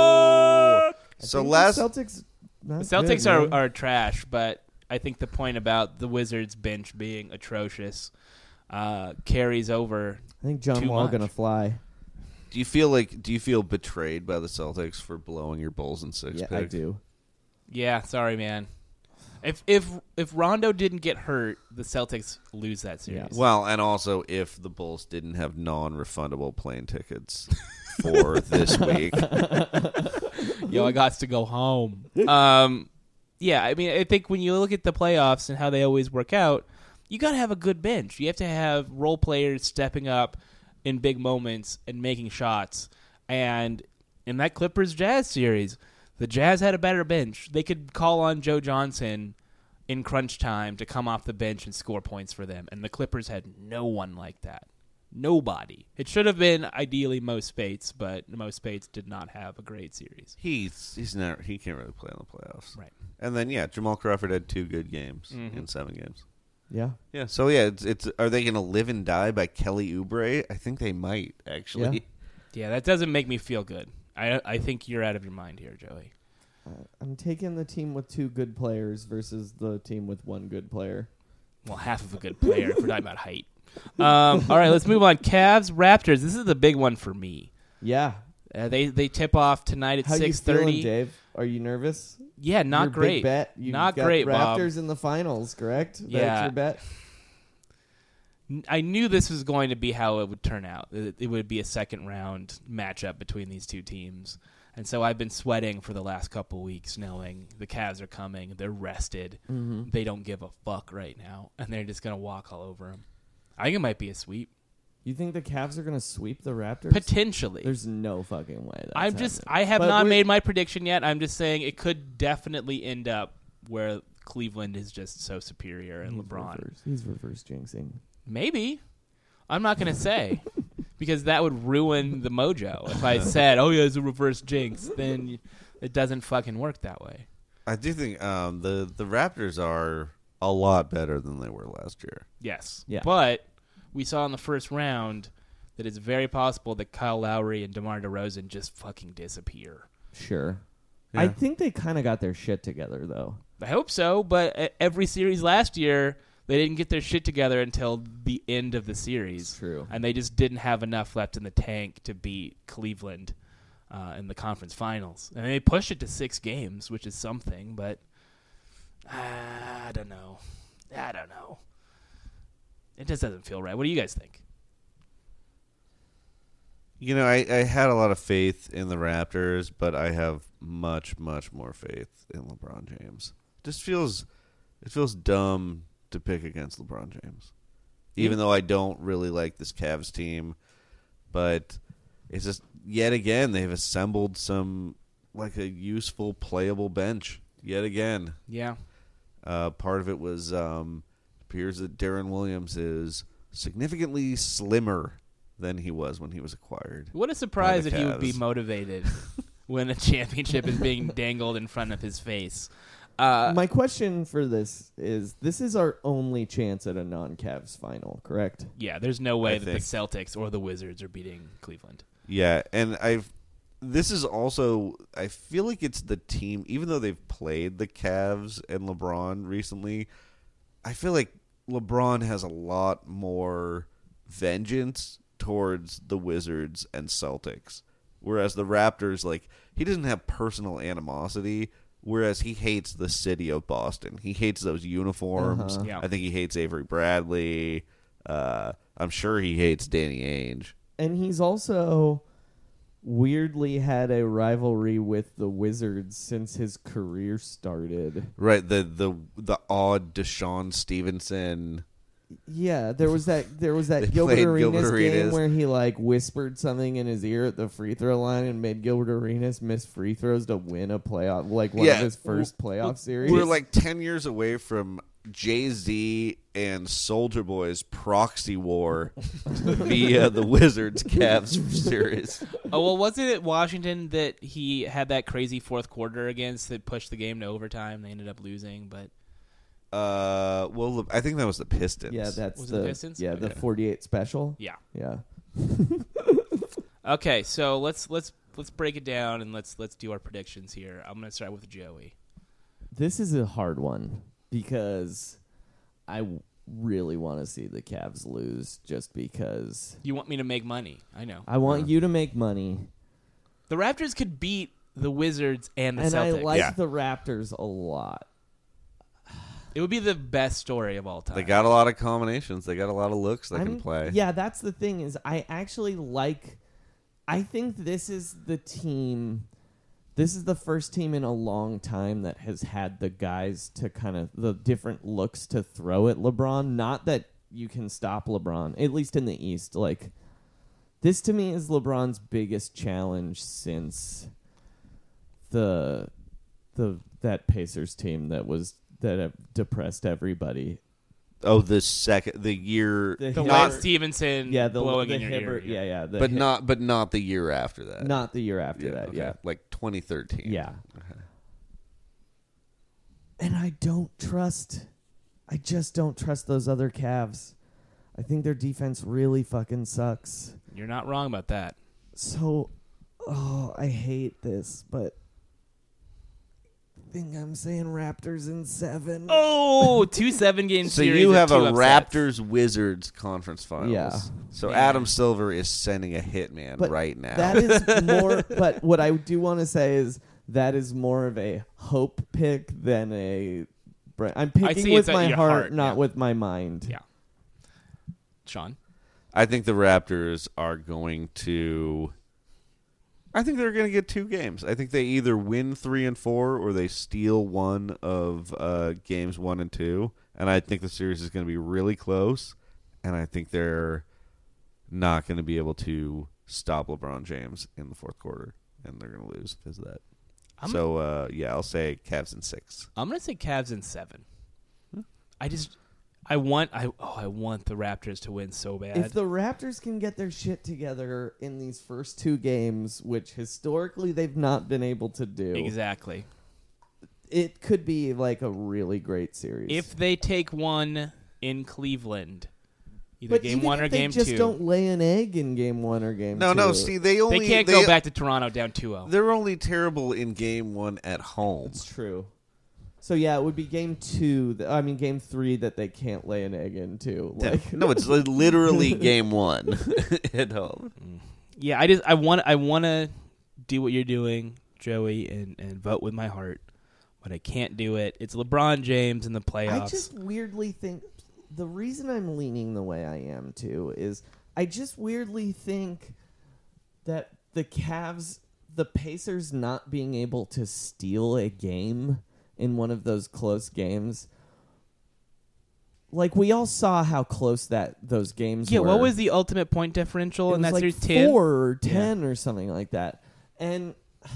I So think last the Celtics. Not The Celtics good, are, man. are trash, but I think the point about the Wizards bench being atrocious uh, carries over. I think John too Wall much. gonna fly. Do you feel like? Do you feel betrayed by the Celtics for blowing your Bulls in six? Yeah, pick? I do. Yeah, sorry, man. If if if Rondo didn't get hurt, the Celtics lose that series. Well, and also if the Bulls didn't have non-refundable plane tickets for this week. Yo, I got to go home. Um, yeah, I mean, I think when you look at the playoffs and how they always work out, you got to have a good bench. You have to have role players stepping up in big moments and making shots. And in that Clippers Jazz series, the Jazz had a better bench. They could call on Joe Johnson in crunch time to come off the bench and score points for them. And the Clippers had no one like that. Nobody. It should have been ideally Mo Spates, but Mo Spates did not have a great series. He's he's not he can't really play in the playoffs. Right. And then yeah, Jamal Crawford had two good games Mhm. in seven games. Yeah. Yeah. So yeah, it's it's are they going to live and die by Kelly Oubre? I think they might actually. Yeah, that doesn't make me feel good. I I think you're out of your mind here, Joey. Uh, I'm taking the team with two good players versus the team with one good player. Well, half of a good player if we're talking about height. Um, all right, let's move on. Cavs, Raptors. This is the big one for me. Yeah. Uh, they they tip off tonight at How six you feeling, thirty. Dave? Are you nervous? Yeah, not Your great. Big bet. You Not got great, Bob. Raptors in the finals, correct? Yeah. That's your bet. N- I knew this was going to be how it would turn out. It, it would be a second round matchup between these two teams. And so I've been sweating for the last couple weeks knowing the Cavs are coming. They're rested. Mhm. They don't give a fuck right now. And they're just going to walk all over them. I think it might be a sweep. You think the Cavs are going to sweep the Raptors? Potentially. There's no fucking way. That's I'm just. happening. I have But not we're- made my prediction yet. I'm just saying it could definitely end up where Cleveland is just so superior and He's LeBron. reverse- He's reverse jinxing. Maybe. I'm not going to say because that would ruin the mojo. If I said, "Oh yeah, it's a reverse jinx," then it doesn't fucking work that way. I do think um, the the Raptors are a lot better than they were last year. Yes. Yeah. But we saw in the first round that it's very possible that Kyle Lowry and DeMar DeRozan just fucking disappear. Sure. Yeah. I think they kind of got their shit together, though. I hope so, but e- every series last year, they didn't get their shit together until the end of the series. True. And they just didn't have enough left in the tank to beat Cleveland uh, in the conference finals. And they pushed it to six games, which is something, but uh, I don't know. I don't know. It just doesn't feel right. What do you guys think? You know, I, I had a lot of faith in the Raptors, but I have much, much more faith in LeBron James. It just feels, it feels dumb to pick against LeBron James, even though I don't really like this Cavs team. But it's just yet again they've assembled some like a useful, playable bench yet again. Yeah. Uh, part of it was um, appears that Darren Williams is significantly slimmer than he was when he was acquired. What a surprise by that the he would be Cavs. motivated when a championship is being dangled in front of his face. Uh, My question for this is: this is our only chance at a non-Cavs final, correct? yeah, there's no way I that think. the Celtics or the Wizards are beating Cleveland. Yeah, and I've this is also I feel like it's the team, even though they've played the Cavs and LeBron recently, I feel like LeBron has a lot more vengeance towards the Wizards and Celtics. Whereas the Raptors, like, he doesn't have personal animosity, whereas he hates the city of Boston. He hates those uniforms. Uh-huh. Yeah. I think he hates Avery Bradley. Uh, I'm sure he hates Danny Ainge. And he's also weirdly had a rivalry with the Wizards since his career started. Right, the the the odd Deshaun Stevenson. Yeah, there was that there was They that Gilbert played Arenas Gilbert game Arenas. where he like whispered something in his ear at the free throw line and made Gilbert Arenas miss free throws to win a playoff, like one of his first playoff series. We're like ten years away from Jay-Z and Soulja Boy's proxy war via the Wizards Cavs series. Oh, well, wasn't it Washington that he had that crazy fourth quarter against that pushed the game to overtime? They ended up losing, but Uh, well, I think that was the Pistons. Yeah, that's Was it the, the Pistons? yeah the Okay. forty-eight special. yeah. Yeah. Okay, so let's let's let's break it down and let's let's do our predictions here. I'm going to start with Joey. This is a hard one because I w- really want to see the Cavs lose just because You want me to make money? I know. I want you to make money. The Raptors could beat the Wizards and the And I Celtics. like Yeah. the Raptors a lot. It would be the best story of all time. They got a lot of combinations. They got a lot of looks they I'm- can play. Yeah, that's the thing is I actually like I think this is the team this is the first team in a long time that has had the guys to kind of the different looks to throw at LeBron. Not that you can stop LeBron, at least in the East. Like this to me is LeBron's biggest challenge since the the that Pacers team that was that have depressed everybody. Oh, the second, the year, The The Hibbert- Wayne Stevenson yeah, the, blowing the in your Hibbert, ear. yeah, yeah, the but Hi- not, but not the year after that. not the year after Yeah, that, okay. yeah, like twenty thirteen. yeah. And I don't trust, I just don't trust those other Cavs. I think their defense really fucking sucks. You're not wrong about that. So, oh, I hate this, but I think I'm saying Raptors in seven. Oh, two seven-game So series. you and have two a upsets. Raptors Wizards conference finals. Yeah. So Man. Adam Silver is sending a hitman But right now. That is more. But what I do want to say is that is more of a hope pick than a. bra- I'm I picking see with it's at my your heart, heart, not yeah. with my mind. Yeah. Sean? I think the Raptors are going to. I think they're going to get two games. I think they either win three and four or they steal one of uh, games one and two. And I think the series is going to be really close. And I think they're not going to be able to stop LeBron James in the fourth quarter. And they're going to lose because of that. I'm, so, uh, yeah, I'll say Cavs in six. I'm going to say Cavs in seven. Huh? I just... I want I oh I want the Raptors to win so bad. If the Raptors can get their shit together in these first two games, which historically they've not been able to do. Exactly. It could be like a really great series. If they take one in Cleveland, either but game even one if or they game just two. don't lay an egg in game one or game no, two. No, no, see, they only... They can't they, go back to Toronto down two oh. They're only terrible in game one at home. That's true. So, yeah, it would be game two, th- I mean, game three that they can't lay an egg into. Like. No, it's literally game one at home. Yeah, I just I want I want to do what you're doing, Joey, and, and vote with my heart, but I can't do it. It's LeBron James in the playoffs. I just weirdly think the reason I'm leaning the way I am, too, is I just weirdly think that the Cavs, the Pacers not being able to steal a game in one of those close games. Like, we all saw how close that those games yeah, were. Yeah, what was the ultimate point differential it in was that like series? ten? four or ten yeah. or something like that. And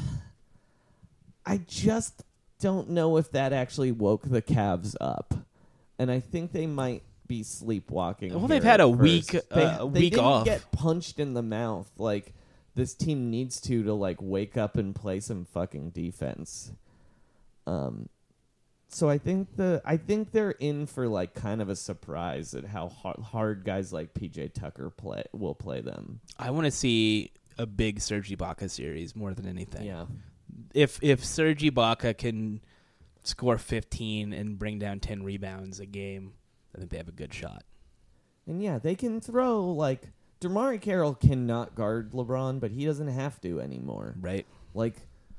I just don't know if that actually woke the Cavs up. And I think they might be sleepwalking. Well, they've had a first. week, they, uh, a they week didn't off. Get punched in the mouth like this team needs to to like wake up and play some fucking defense. Um, so I think the I think they're in for like kind of a surprise at how hard, hard guys like P J Tucker play will play them. I want to see a big Serge Ibaka series more than anything. Yeah, if if Serge Ibaka can score fifteen and bring down ten rebounds a game, I think they have a good shot. And yeah, they can throw like DeMar Carroll cannot guard LeBron, but he doesn't have to anymore. Right, like.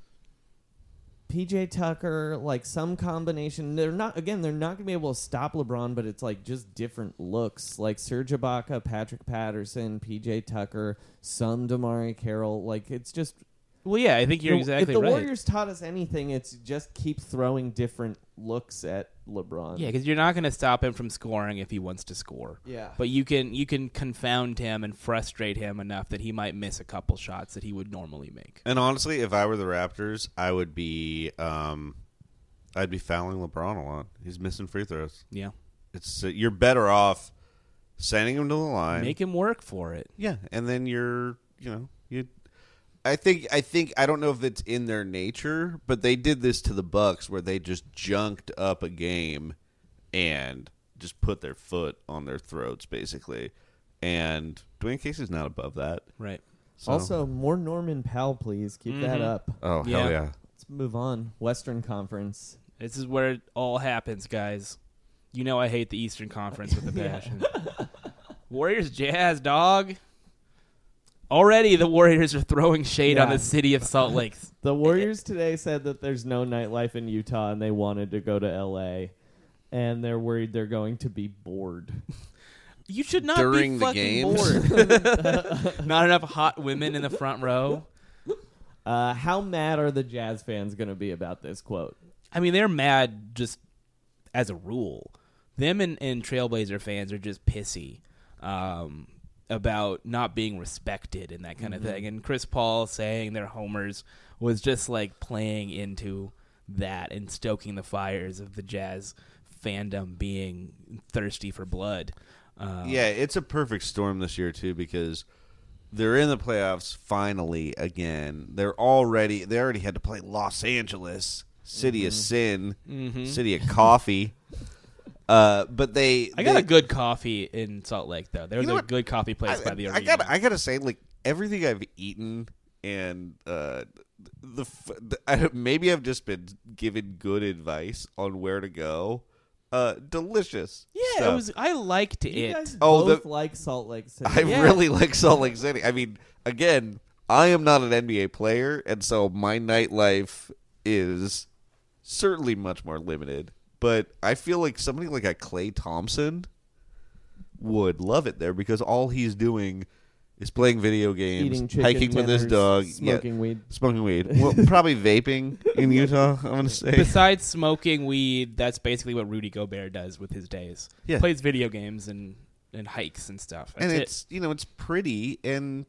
P J Tucker, like some combination. They're not again. They're not gonna be able to stop LeBron, but it's like just different looks. Like Serge Ibaka, Patrick Patterson, P J Tucker, some DeMar Carroll. Like it's just. Well, yeah, I think you're the, exactly right. If the right. Warriors taught us anything, it's just keep throwing different looks at LeBron. Yeah, because you're not going to stop him from scoring if he wants to score. Yeah, but you can you can confound him and frustrate him enough that he might miss a couple shots that he would normally make. And honestly, if I were the Raptors, I would be, um, I'd be fouling LeBron a lot. He's missing free throws. Yeah, it's uh, you're better off sending him to the line, make him work for it. Yeah, and then you're, you know, you. I think I think I don't know if it's in their nature, but they did this to the Bucks where they just junked up a game and just put their foot on their throats, basically. And Dwayne Casey's not above that, right? So. Also, more Norman Powell, please keep mm-hmm. that up. Oh yeah. hell yeah! Let's move on. Western Conference. This is where it all happens, guys. You know I hate the Eastern Conference with a passion. Warriors, Jazz, dog. Already the Warriors are throwing shade yeah. on the city of Salt Lake. The Warriors today said that there's no nightlife in Utah and they wanted to go to L A. And they're worried they're going to be bored. You should not During be the fucking games? bored. Not enough hot women in the front row. Uh, how mad are the Jazz fans going to be about this quote? I mean, they're mad just as a rule. Them and, and Trailblazer fans are just pissy. Um... about not being respected and that kind mm-hmm. of thing. And Chris Paul saying they're homers was just like playing into that and stoking the fires of the Jazz fandom being thirsty for blood. Um, yeah, it's a perfect storm this year too because they're in the playoffs finally again. They're already they already had to play Los Angeles, city mm-hmm. of sin, mm-hmm. city of coffee. Uh, but they, I got they, a good coffee in Salt Lake though. There was you know a what? good coffee place I, by the arena. I got, I gotta say, like everything I've eaten, and uh, the, the I, maybe I've just been given good advice on where to go. Uh, delicious. Yeah, stuff. it was. I liked you it. Guys oh, both the, like Salt Lake City. I yeah. really like Salt Lake City. I mean, again, I am not an N B A player, and so my nightlife is certainly much more limited. But I feel like somebody like a Klay Thompson would love it there because all he's doing He's playing video games, Eating chicken hiking with his tenders, dog, smoking yeah, weed. Smoking weed. Well, probably vaping in Utah, I'm going to say. Besides smoking weed, that's basically what Rudy Gobert does with his days. Yeah. Plays video games and, and hikes and stuff. That's and it. it's, you know, it's pretty, and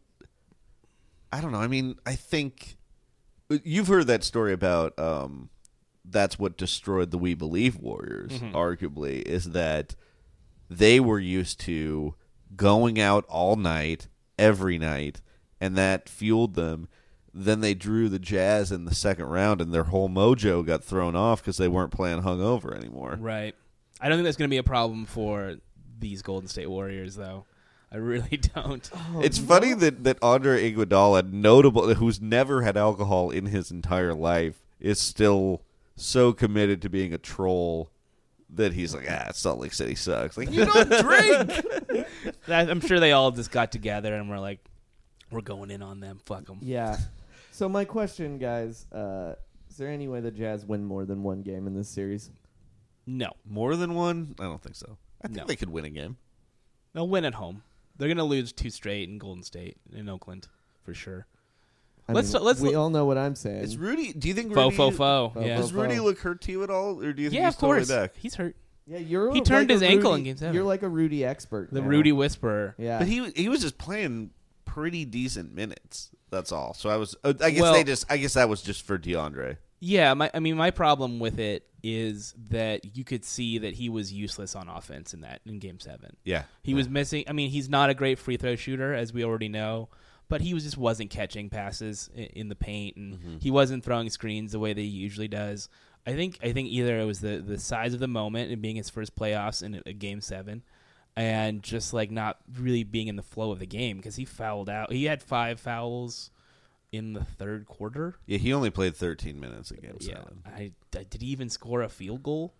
I don't know. I mean, I think you've heard that story about um, that's what destroyed the We Believe Warriors, Mhm. arguably, is that they were used to going out all night, every night, and that fueled them. Then they drew the Jazz in the second round, and their whole mojo got thrown off because they weren't playing hungover anymore. Right. I don't think that's going to be a problem for these Golden State Warriors, though. I really don't. It's funny that, that Andre Iguodala, notable, who's never had alcohol in his entire life, is still so committed to being a troll that he's like, ah, Salt Lake City sucks. Like, you don't drink. I'm sure they all just got together and were like, we're going in on them. Fuck them. Yeah. So my question, guys, uh, is there any way the Jazz win more than one game in this series? No. More than one? I don't think so. I think No. they could win a game. They'll win at home. They're going to lose two straight in Golden State, in Oakland, for sure. I let's mean, let's we look- all know what I'm saying. Is Rudy? Do you think Faux, Rudy? faux, faux, yeah. Does Faux, Rudy faux. look hurt to you at all, or do you think Yeah, he's of course. totally back? He's hurt. Yeah, you're He like turned a his ankle Rudy- in Game seven. You're like a Rudy expert. The now. Rudy Whisperer. Yeah. But he he was just playing pretty decent minutes. That's all. So I was. Uh, I guess Well- they just. I guess that was just for DeAndre. Yeah, my, I mean, my problem with it is that you could see that he was useless on offense in that in Game Seven. Yeah. he Yeah. was missing. I mean, he's not a great free throw shooter, as we already know, but he was just wasn't catching passes in, in the paint, and Mm-hmm. he wasn't throwing screens the way that he usually does. I think I think either it was the the size of the moment and being his first playoffs in a, a Game Seven, and just like not really being in the flow of the game because he fouled out. He had five fouls in the third quarter. Yeah, he only played thirteen minutes in Game Yeah, Seven. I, I- did he even score a field goal?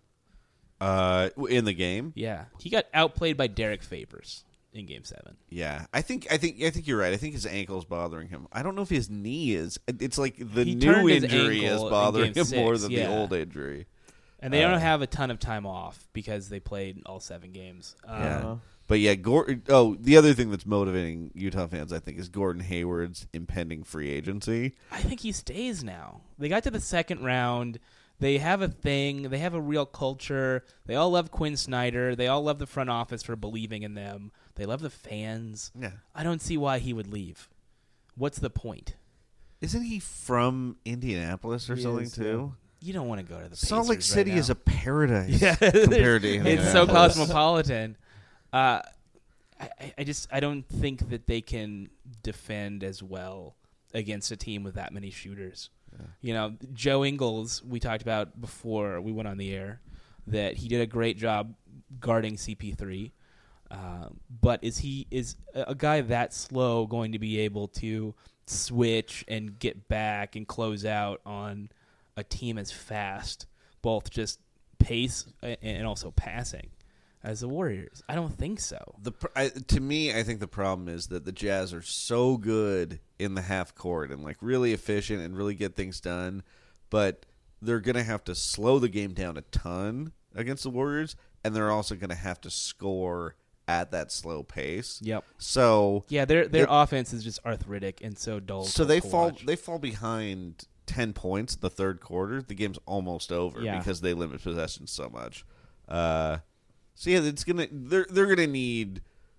Uh, in the game. Yeah, he got outplayed by Derek Favors in Game Seven. Yeah, I think I think I think you're right. I think his ankle's bothering him. I don't know if his knee is. It's like the He new turned his injury is ankle in bothering Game him more six, than yeah. the old injury. And they Uh, don't have a ton of time off because they played all seven games. Uh, Yeah. But yeah, Gordon. Oh, the other thing that's motivating Utah fans, I think, is Gordon Hayward's impending free agency. I think he stays now. They got to the second round. They have a thing. They have a real culture. They all love Quinn Snyder. They all love the front office for believing in them. They love the fans. Yeah. I don't see why he would leave. What's the point? Isn't he from Indianapolis or He something is, too? You don't want to go to the Salt Lake Pacers City right is now. a paradise Yeah, compared to it's so Indianapolis. cosmopolitan. Uh, I, I just I don't think that they can defend as well against a team with that many shooters. Yeah. You know, Joe Ingles, we talked about before we went on the air, that he did a great job guarding C P three. Uh, but is he is a guy that slow going to be able to switch and get back and close out on a team as fast, both just pace and also passing, as the Warriors? I don't think so. The pr- I, to me, I think the problem is that the Jazz are so good in the half court and like really efficient and really get things done, but they're going to have to slow the game down a ton against the Warriors, and they're also going to have to score at that slow pace. Yep. So yeah, their their it- offense is just arthritic and so dull. So to- they to fall watch. they fall behind ten points in the third quarter. The game's almost over Yeah. because they limit possession so much. Uh, so yeah, it's gonna they're they're gonna need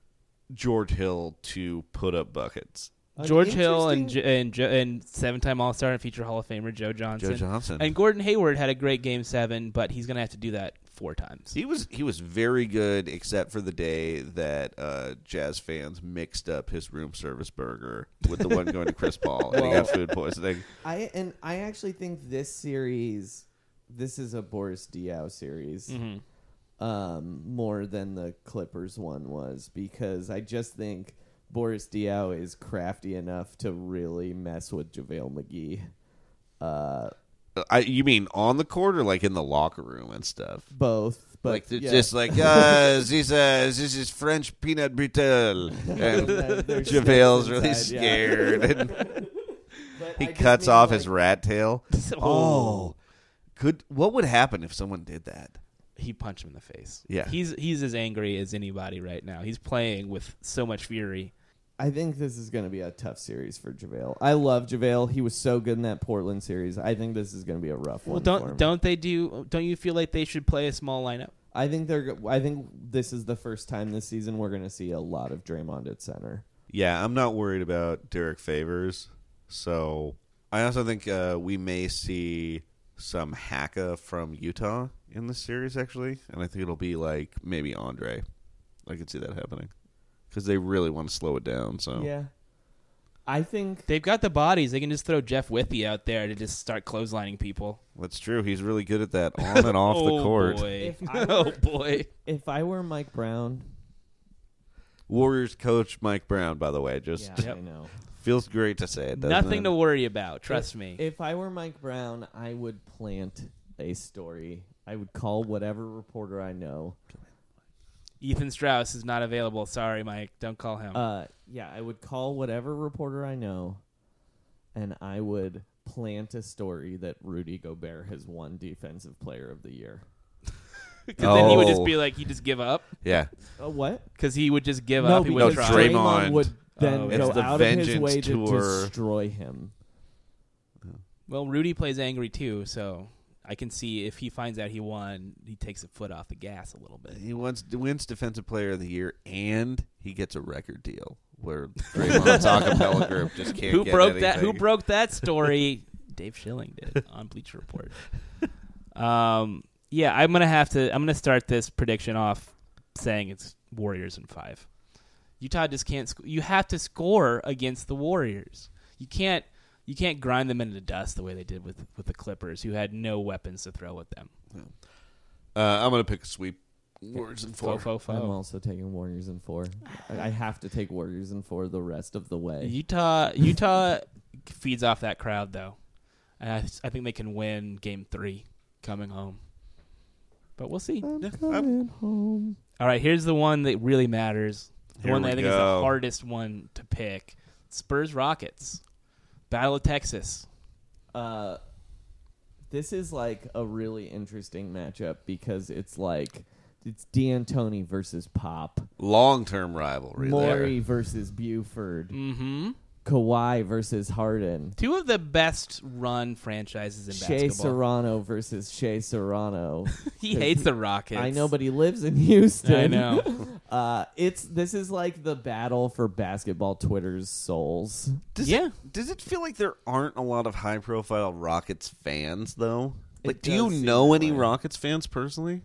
George Hill to put up buckets. George Hill and Jo- and Jo- and seven-time All-Star and future Hall of Famer Joe Johnson. Joe Johnson. And Gordon Hayward had a great game seven, but he's going to have to do that four times. He was he was very good, except for the day that uh, Jazz fans mixed up his room service burger with the one going to Chris Paul, and he got food poisoning. I and I actually think this series, this is a Boris Diaw series, Mhm. um, more than the Clippers one was, because I just think Boris Diaw is crafty enough to really mess with JaVale McGee. Uh, I, you mean on the court or like in the locker room and stuff? Both, but like yeah. just like uh, this, uh, this is French peanut brittle, and There's JaVale's snakes really inside, yeah. scared, and But he I just cuts mean, off like- his rat tail. Oh, could what would happen if someone did that? He punched him in the face. Yeah. He's he's as angry as anybody right now. He's playing with so much fury. I think this is going to be a tough series for JaVale. I love JaVale. He was so good in that Portland series. I think this is going to be a rough well, one. don't for him. don't they do? Don't you feel like they should play a small lineup? I think they're. I think this is the first time this season we're going to see a lot of Draymond at center. Yeah, I'm not worried about Derek Favors. So I also think uh, we may see some Haka from Utah in this series, actually. And I think it'll be like maybe Andre. I could see that happening. Because they really want to slow it down. So Yeah. I think they've got the bodies. They can just throw Jeff Withey out there to just start clotheslining people. That's true. He's really good at that on and off oh the court. Boy. If I were, oh, boy. If I were Mike Brown... Warriors coach Mike Brown, by the way. Just Yeah, I know. Feels great to say it, doesn't Nothing it? to worry about. Trust if, me. If I were Mike Brown, I would plant a story. I would call whatever reporter I know. Ethan Strauss is not available. Sorry, Mike. Don't call him. Uh, yeah, I would call whatever reporter I know, and I would plant a story that Rudy Gobert has won Defensive Player of the Year. Because oh. then he would just be Oh. like, he just give up. Yeah. Uh, what? Because he would just give no, up. He because wouldn't try. Draymond would then Oh, go it's the out of his vengeance way to tour. destroy him. Well, Rudy plays angry too, so I can see if he finds out he won, he takes a foot off the gas a little bit. He wants wins Defensive Player of the Year, and he gets a record deal where Draymond's acapella group just can't who get broke anything. that? Who broke that story? Dave Schilling did on Bleacher Report. Um, yeah, I'm gonna have to. I'm gonna start this prediction off saying it's Warriors in five. Utah just can't. Sc- you have to score against the Warriors. You can't. You can't grind them into dust the way they did with, with the Clippers, who had no weapons to throw at them. Uh, I'm going to pick a sweep. Warriors in four. Fo, fo, fo. I'm also taking Warriors in four. I, I have to take Warriors in four the rest of the way. Utah Utah feeds off that crowd, though. And I, I think they can win Game Three coming home. But we'll see. I'm coming home. All right, here's the one that really matters. The Here one that we I think is go. the hardest one to pick. Spurs Rockets. Battle of Texas. Uh, this is like a really interesting matchup because it's like it's D'Antoni versus Pop, Long-term rivalry Morey there. versus Buford, Mm-hmm. Kawhi versus Harden, Two of the best run franchises in Shea basketball. Serrano versus Shea Serrano. He hates the Rockets. I know, but he lives in Houston. I know. uh, it's this is like the battle for basketball Twitter's souls. Does Yeah. It, does it feel like there aren't a lot of high-profile Rockets fans, though? Like, It do you does seem know that any way. Rockets fans personally?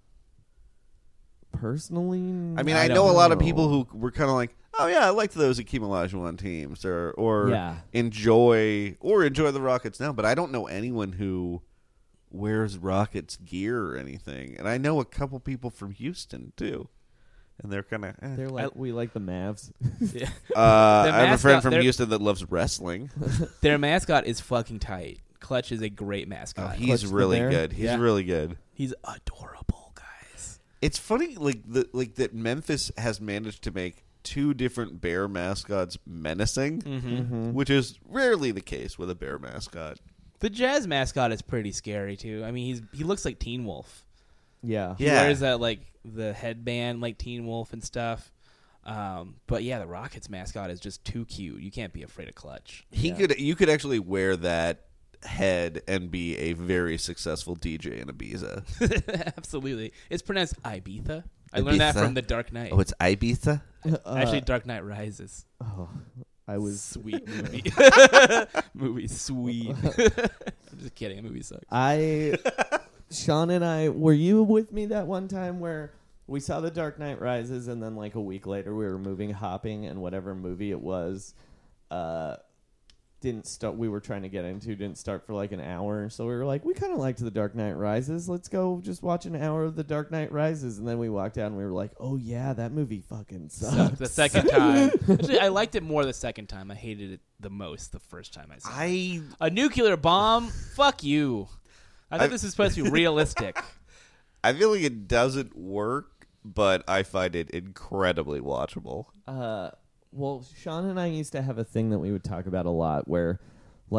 Personally, I mean, I, I know don't a lot of know. people who were kind of like, oh yeah, I liked those Akeem Olajuwon teams, or or Yeah. enjoy or enjoy the Rockets now. But I don't know anyone who wears Rockets gear or anything. And I know a couple people from Houston too, and they're kind of. Eh. They're like, we like the Mavs. Yeah. Uh, Their I have a friend mascot- from their- Houston that loves wrestling. Their mascot is fucking tight. Clutch is a great mascot. Oh, he's Clutch the really Bear? good. He's Yeah. really good. He's adorable, guys. It's funny, like the like that Memphis has managed to make two different bear mascots menacing, Mm-hmm. which is rarely the case with a bear mascot. The Jazz mascot is pretty scary too. I mean, he's he looks like Teen Wolf. Yeah. He Yeah. wears that like the headband like Teen Wolf and stuff. Um, but yeah, the Rockets mascot is just too cute. You can't be afraid of Clutch. He Yeah. could you could actually wear that head and be a very successful D J in Ibiza. Absolutely. It's pronounced Ibiza. I learned that Ibiza? from The Dark Knight. Oh, it's Ibiza? Uh, Actually, Dark Knight Rises. oh, I was Sweet movie. movie sweet. I'm just kidding. The movie sucks. I, Sean and I, were you with me that one time where we saw The Dark Knight Rises and then like a week later we were moving hopping and whatever movie it was, uh, didn't start. We were trying to get into didn't start for like an hour, so we were like, we kind of liked The Dark Knight Rises. Let's go just watch an hour of The Dark Knight Rises, and then we walked out and we were like, oh yeah, that movie fucking sucks. Sucked the second time. Actually, I liked it more the second time. I hated it the most the first time I saw I it. A nuclear bomb? Fuck you. I thought I- this is supposed to be realistic. I feel like it doesn't work, but I find it incredibly watchable. Uh, well, Sean and I used to have a thing that we would talk about a lot where, like,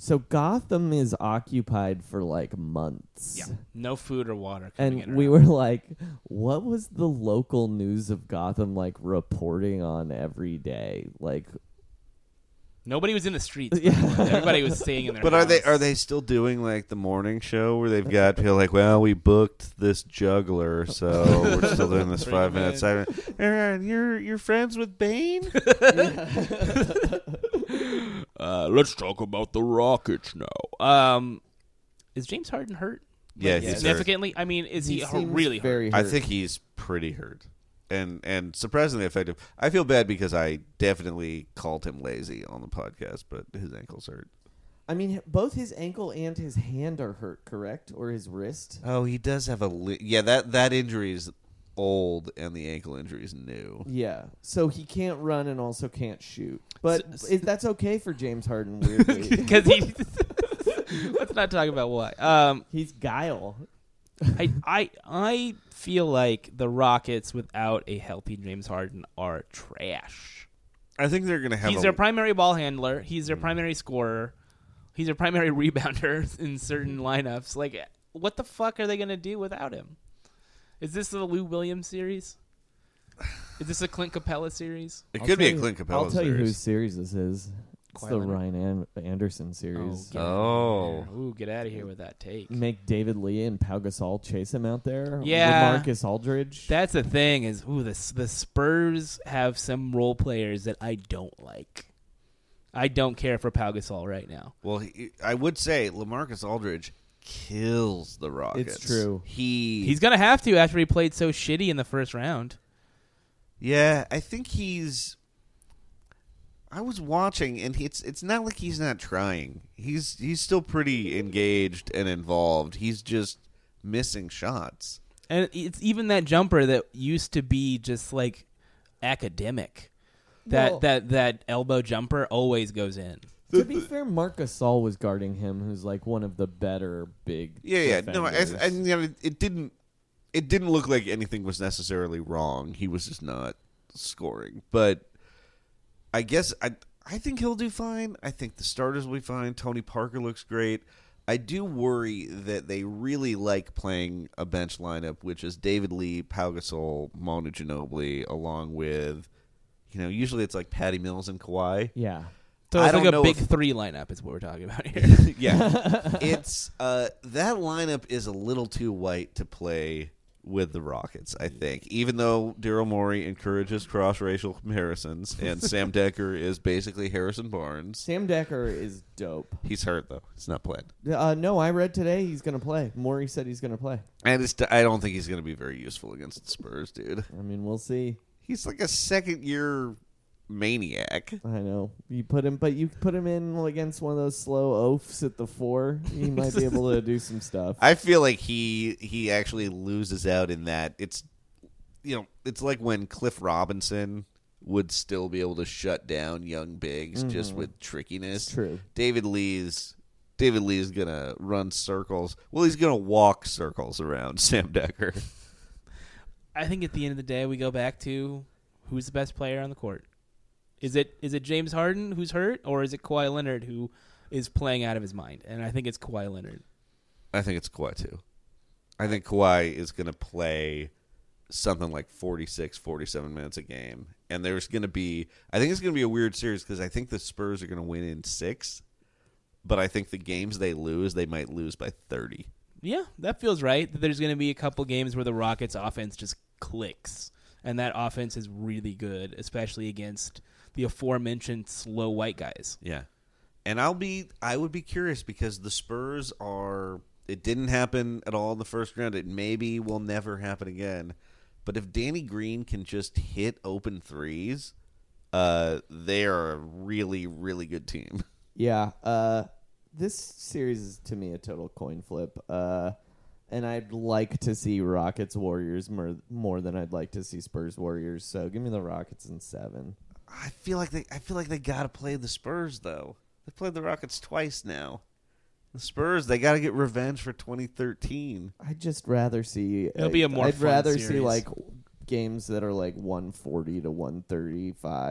So Gotham is occupied for like months. Yeah, no food or water coming in. And we were like, what was the local news of Gotham like reporting on every day? Like, nobody was in the streets. Yeah. Everybody was staying in their But house. are they are they still doing like the morning show where they've got people like, well, we booked this juggler, so we're still doing this five minutes. segment. Aaron, you're you're friends with Bane? uh, let's talk about the Rockets now. Um, is James Harden hurt? Yeah, like, he's significantly. hurt. I mean, is he, He he seems really very hurt? I think he's pretty hurt. And and surprisingly effective. I feel bad because I definitely called him lazy on the podcast, but his ankle's hurt. I mean, both his ankle and his hand are hurt, correct? Or his wrist? Oh, he does have a li- yeah. That that injury is old, and the ankle injury is new. Yeah, so he can't run and also can't shoot. But S- is, that's okay for James Harden, weirdly. Because he. Let's not talk about why. Um, He's guile. I I I feel like the Rockets without a healthy James Harden are trash. I think they're gonna have. He's a, their primary ball handler. He's their primary scorer. He's their primary rebounder in certain lineups. Like, what the fuck are they gonna do without him? Is this the Lou Williams series? Is this a Clint Capella series? It I'll could be tell a you- Clint Capella I'll tell series. you whose series this is. It's Kawhi the Leonard? Ryan An- Anderson series. get Oh. out of here. Ooh, get out of here with that take. Make David Lee and Pau Gasol chase him out there. Yeah. Marcus Aldridge. That's the thing is, ooh, the the Spurs have some role players that I don't like. I don't care for Pau Gasol right now. Well, he, I would say LaMarcus Aldridge kills the Rockets. It's true. He He's gonna have to after he played so shitty in the first round. Yeah, I think he's. I was watching, and it's it's not like he's not trying. He's he's still pretty engaged and involved. He's just missing shots. And it's even that jumper that used to be just like academic. That Well- that that elbow jumper always goes in. To be fair, Marc Gasol was guarding him, who's like one of the better big. Yeah, yeah. No, I, defenders. I, you know, it didn't. It didn't look like anything was necessarily wrong. He was just not scoring. But I guess I. I think he'll do fine. I think the starters will be fine. Tony Parker looks great. I do worry that they really like playing a bench lineup, which is David Lee, Pau Gasol, Manu Ginobili, along with, you know, usually it's like Patty Mills and Kawhi. Yeah. So I it's don't like a know big if- three lineup is what we're talking about here. Yeah, it's uh, that lineup is a little too white to play with the Rockets. I think, even though Daryl Morey encourages cross-racial comparisons, and Sam Decker is basically Harrison Barnes. Sam Decker is dope. He's hurt though; he's not playing. Uh, no, I read today he's going to play. Maury said he's going to play. And it's, I don't think he's going to be very useful against the Spurs, dude. I mean, we'll see. He's like a second-year maniac. I know you put him, but you put him in against one of those slow oafs at the four. He might be able to do some stuff. I feel like he he actually loses out in that. It's you know it's like when Cliff Robinson would still be able to shut down young bigs just Mhm. with trickiness. It's true. David Lee's David Lee's gonna run circles. Well, he's gonna walk circles around Sam Decker. I think at the end of the day, we go back to who's the best player on the court. Is it is it James Harden who's hurt, or is it Kawhi Leonard who is playing out of his mind? And I think it's Kawhi Leonard. I think it's Kawhi too. I think Kawhi is going to play something like forty-six, forty-seven minutes a game. And there's going to be, I think it's going to be a weird series because I think the Spurs are going to win in six. But I think the games they lose, they might lose by thirty. Yeah, that feels right. There's going to be a couple games where the Rockets' offense just clicks. And that offense is really good, especially against the aforementioned slow white guys. Yeah. And I'll be, I would be curious because the Spurs are, it didn't happen at all in the first round. It maybe will never happen again. But if Danny Green can just hit open threes, uh, they are a really, really good team. Yeah. Uh, this series is to me a total coin flip. Uh, and I'd like to see Rockets Warriors more more than I'd like to see Spurs Warriors. So give me the Rockets in seven. I feel like they, I feel like they got to play the Spurs though. They played the Rockets twice now. The Spurs, they got to get revenge for twenty thirteen. I'd just rather see. It'll be a more I'd fun rather see series. like games that are like one forty to one thirty-five.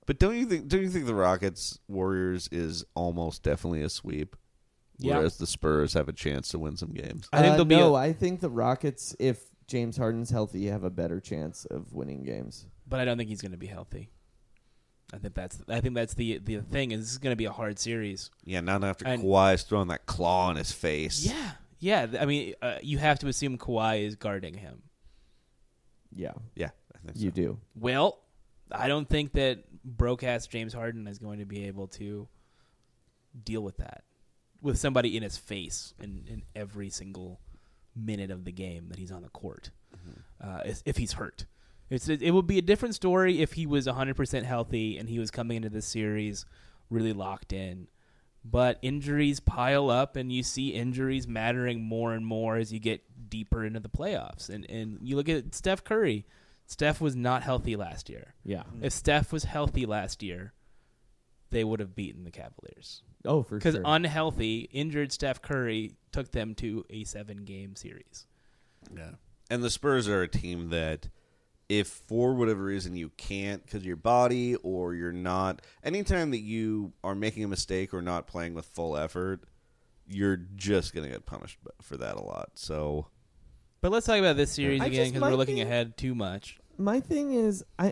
But don't you think? Don't you think the Rockets Warriors is almost definitely a sweep? Yeah. Whereas the Spurs have a chance to win some games. I think Uh, there'll be no, a- I think the Rockets, if James Harden's healthy, have a better chance of winning games. But I don't think he's going to be healthy. I think that's I think that's the the thing is this is going to be a hard series. Yeah, not after And- Kawhi's throwing that claw in his face. Yeah, yeah. th- I mean, uh, you have to assume Kawhi is guarding him. Yeah. Yeah, I think You so. do. Well, I don't think that broke-ass James Harden is going to be able to deal with that with somebody in his face in, in every single minute of the game that he's on the court. Mm-hmm. Uh, if, if he's hurt. It's it, it would be a different story if he was one hundred percent healthy and he was coming into this series really locked in. But injuries pile up, and you see injuries mattering more and more as you get deeper into the playoffs. And and you look at Steph Curry. Steph was not healthy last year. Yeah. If Steph was healthy last year, they would have beaten the Cavaliers. Oh, for Because sure. unhealthy, injured Steph Curry took them to a seven-game series. Yeah. And the Spurs are a team that if for whatever reason you can't because of your body or you're not, anytime that you are making a mistake or not playing with full effort, you're just going to get punished for that a lot. So, But let's talk about this series I again just because we're might looking be- ahead too much. My thing is, I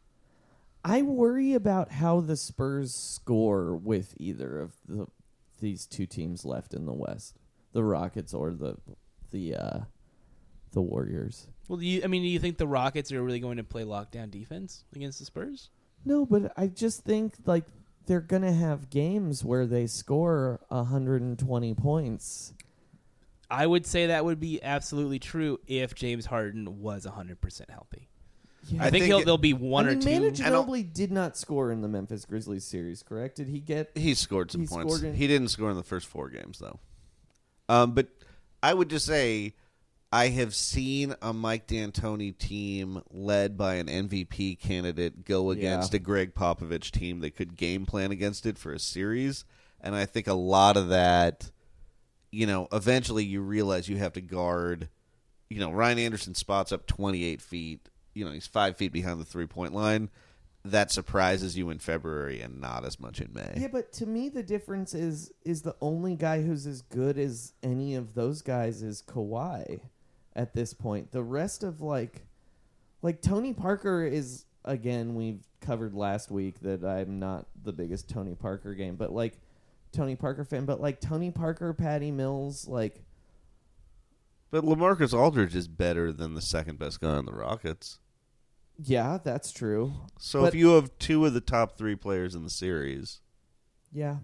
I worry about how the Spurs score with either of the these two teams left in the West, the Rockets or the the uh, the Warriors. Well, do you, I mean, do you think the Rockets are really going to play lockdown defense against the Spurs? No, but I just think like they're gonna have games where they score one hundred twenty points. I would say that would be absolutely true if James Harden was one hundred percent healthy. Yeah. I, think, he'll, there'll be one I mean, or two. Manu Ginobili did not score in the Memphis Grizzlies series, correct? Did he get? he scored some he points. scored in- He didn't score in the first four games, though. Um, but I would just say I have seen a Mike D'Antoni team led by an M V P candidate go against Yeah. a Greg Popovich team that could game plan against it for a series. And I think a lot of that, you know, eventually you realize you have to guard. You know, Ryan Anderson spots up twenty-eight feet. You know, he's five feet behind the three-point line. That surprises you in February and not as much in May. Yeah, but to me, the difference is is the only guy who's as good as any of those guys is Kawhi at this point. The rest of like, like Tony Parker is, again, we've covered last week that I'm not the biggest Tony Parker game, but like Tony Parker fan, but like Tony Parker, Patty Mills, like. But LaMarcus Aldridge is better than the second best guy on the Rockets. Yeah, that's true. So But- if you have two of the top three players in the series, Yeah.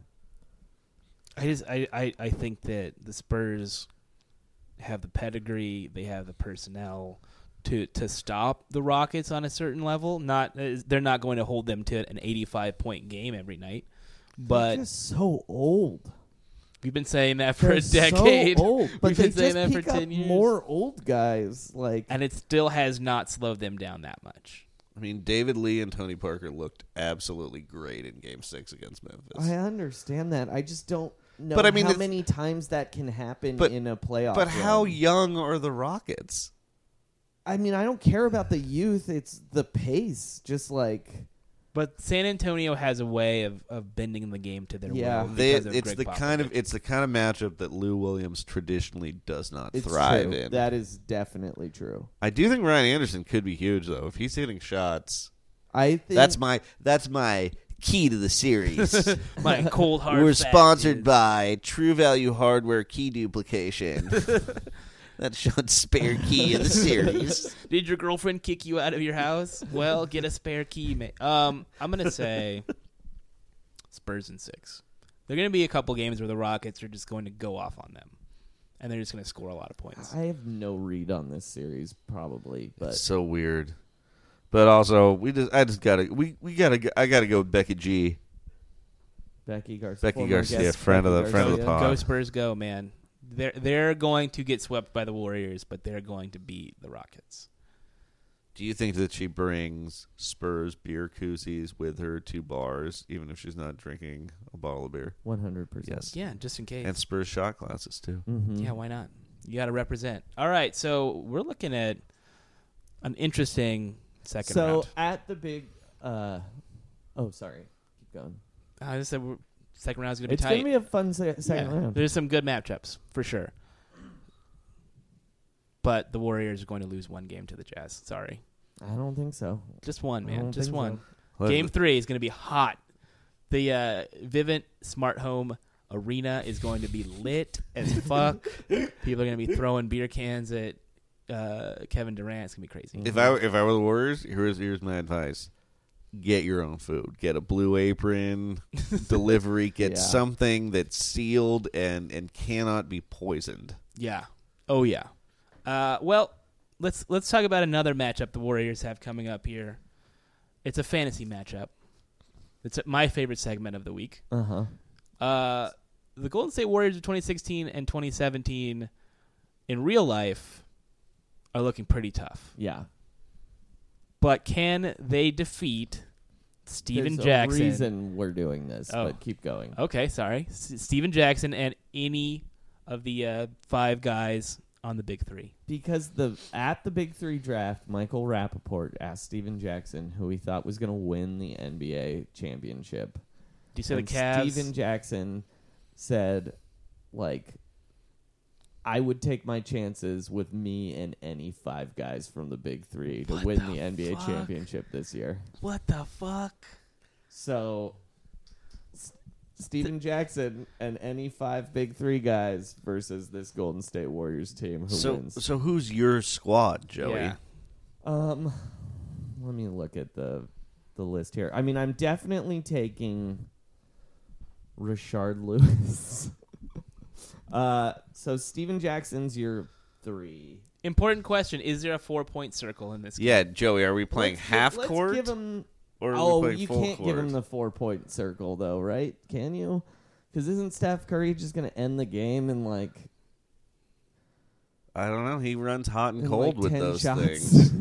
I just I, I, I think that the Spurs have the pedigree, they have the personnel to to stop the Rockets on a certain level. Not they're not going to hold them to an eighty-five point game every night, but They're just so old. we've been saying that for They're a decade. So old, but We've they been saying just that for pick up ten years. more old guys. Like, and it still has not slowed them down that much. I mean, David Lee and Tony Parker looked absolutely great in Game Six against Memphis. I understand that. I just don't know But I mean, how it's- many times that can happen But- in a playoff. But how run. young are the Rockets? I mean, I don't care about the youth. It's the pace. Just like, But San Antonio has a way of, of bending the game to their Yeah. will. They, because of it's Greg the kind of Popovich. it's the kind of matchup that Lou Williams traditionally does not it's thrive true. in. That is definitely true. I do think Ryan Anderson could be huge though if he's hitting shots. I think That's my that's my key to the series. My cold hard We're fact sponsored is- by True Value Hardware Key Duplication. That's Sean's spare key in the series. Did your girlfriend kick you out of your house? Well, get a spare key, mate. Um, I'm gonna say Spurs in six. There are gonna be a couple games where the Rockets are just going to go off on them, and they're just gonna score a lot of points. I have no read on this series, probably, but It's so weird. But also, we just I just gotta we, we gotta go- I gotta go with Becky G. Becky Garcia, Becky former Garcia, guest friend of Becky the friend of the Garcia. pod. Go Spurs, go, man. They're they're going to get swept by the Warriors, but they're going to beat the Rockets. Do you think that she brings Spurs beer koozies with her to bars, even if she's not drinking a bottle of beer? One hundred percent. Yes. Yeah, just in case. And Spurs shot glasses too. Mm-hmm. Yeah, why not? You got to represent. All right, so we're looking at an interesting second So round. at the big, uh, Oh, sorry. Keep going. I just said we're, second round is going to be It's tight. going to be a fun se- second Yeah, round. There's some good matchups for sure. But the Warriors are going to lose one game to the Jazz. Sorry. I don't think so. Just one, I man. don't Just think one. so. Game three is going to be hot. The uh, Vivint Smart Home Arena is going to be lit as fuck. People are going to be throwing beer cans at uh, Kevin Durant. It's going to be crazy. If I were- if I were the Warriors, here's here's my advice: get your own food. Get a Blue Apron delivery. Get Yeah. something that's sealed and and cannot be poisoned. Yeah. Oh yeah. Uh, well, let's let's talk about another matchup the Warriors have coming up here. It's a fantasy matchup. It's my favorite segment of the week. Uh-huh. Uh The Golden State Warriors of twenty sixteen and twenty seventeen in real life are looking pretty tough. Yeah. But can they defeat Steven There's Jackson? a reason we're doing this, Oh. but keep going. Okay, sorry. S- Steven Jackson and any of the uh, five guys on the Big Three. Because the at the Big Three draft, Michael Rappaport asked Steven Jackson who he thought was going to win the N B A championship. Do you say the And Cavs? Steven Jackson said, like, I would take my chances with me and any five guys from the Big Three to What win the the N B A fuck? championship this year. What the fuck? So, S- Steven Jackson and any five Big Three guys versus this Golden State Warriors team who So wins. so who's your squad, Joey? Yeah. Um, let me look at the the list here. I mean, I'm definitely taking Rashard Lewis. uh, so Steven Jackson's your three. Important question: is there a four-point circle in this game? Yeah, Joey, are we playing Let's- half let's court? Give him, or are we oh, playing you full can't give him court? the four point circle though, right? Can you? Because isn't Steph Curry just going to end the game in like? I don't know. He runs hot and in, cold like, with ten those shots? things.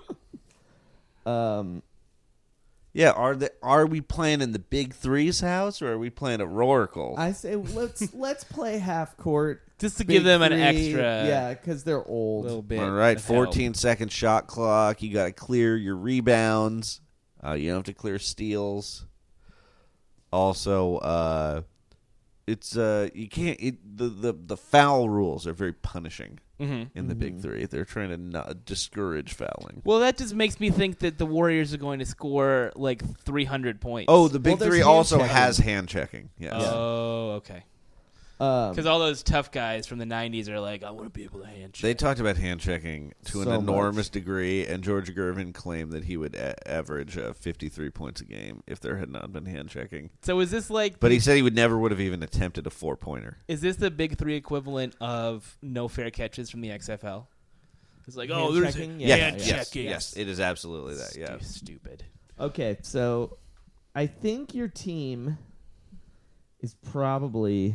um. Yeah, are the are we playing in the Big Three's house or are we playing at Roracle? I say let's let's play half court just to Big give them an Three. extra, Yeah, because they're old. little bit. All right, of help. fourteen second shot clock. You got to clear your rebounds. Uh, you don't have to clear steals. Also, uh, it's uh, you can't. It, the, the the foul rules are very punishing Mhm. in the Big Mhm. Three. They're trying to not discourage fouling. Well, that just makes me think that the Warriors are going to score like three hundred points. Oh, the Big there's Three hand also checking. has hand checking. Yes. Oh, okay. Um, Because all those tough guys from the nineties are like, I want to be able to hand check. They talked about hand checking to an So enormous much. degree, and George Gervin claimed that he would a- average uh, fifty-three points a game if there had not been hand checking. So is this like? But he said he would never would have even attempted a four pointer. Is this the Big Three equivalent of no fair catches from the X F L? It's like, oh, Hand there's checking? hand Yeah, yes, checking. yes, it is absolutely that. Yeah, Stu- Stupid. Okay, so I think your team is probably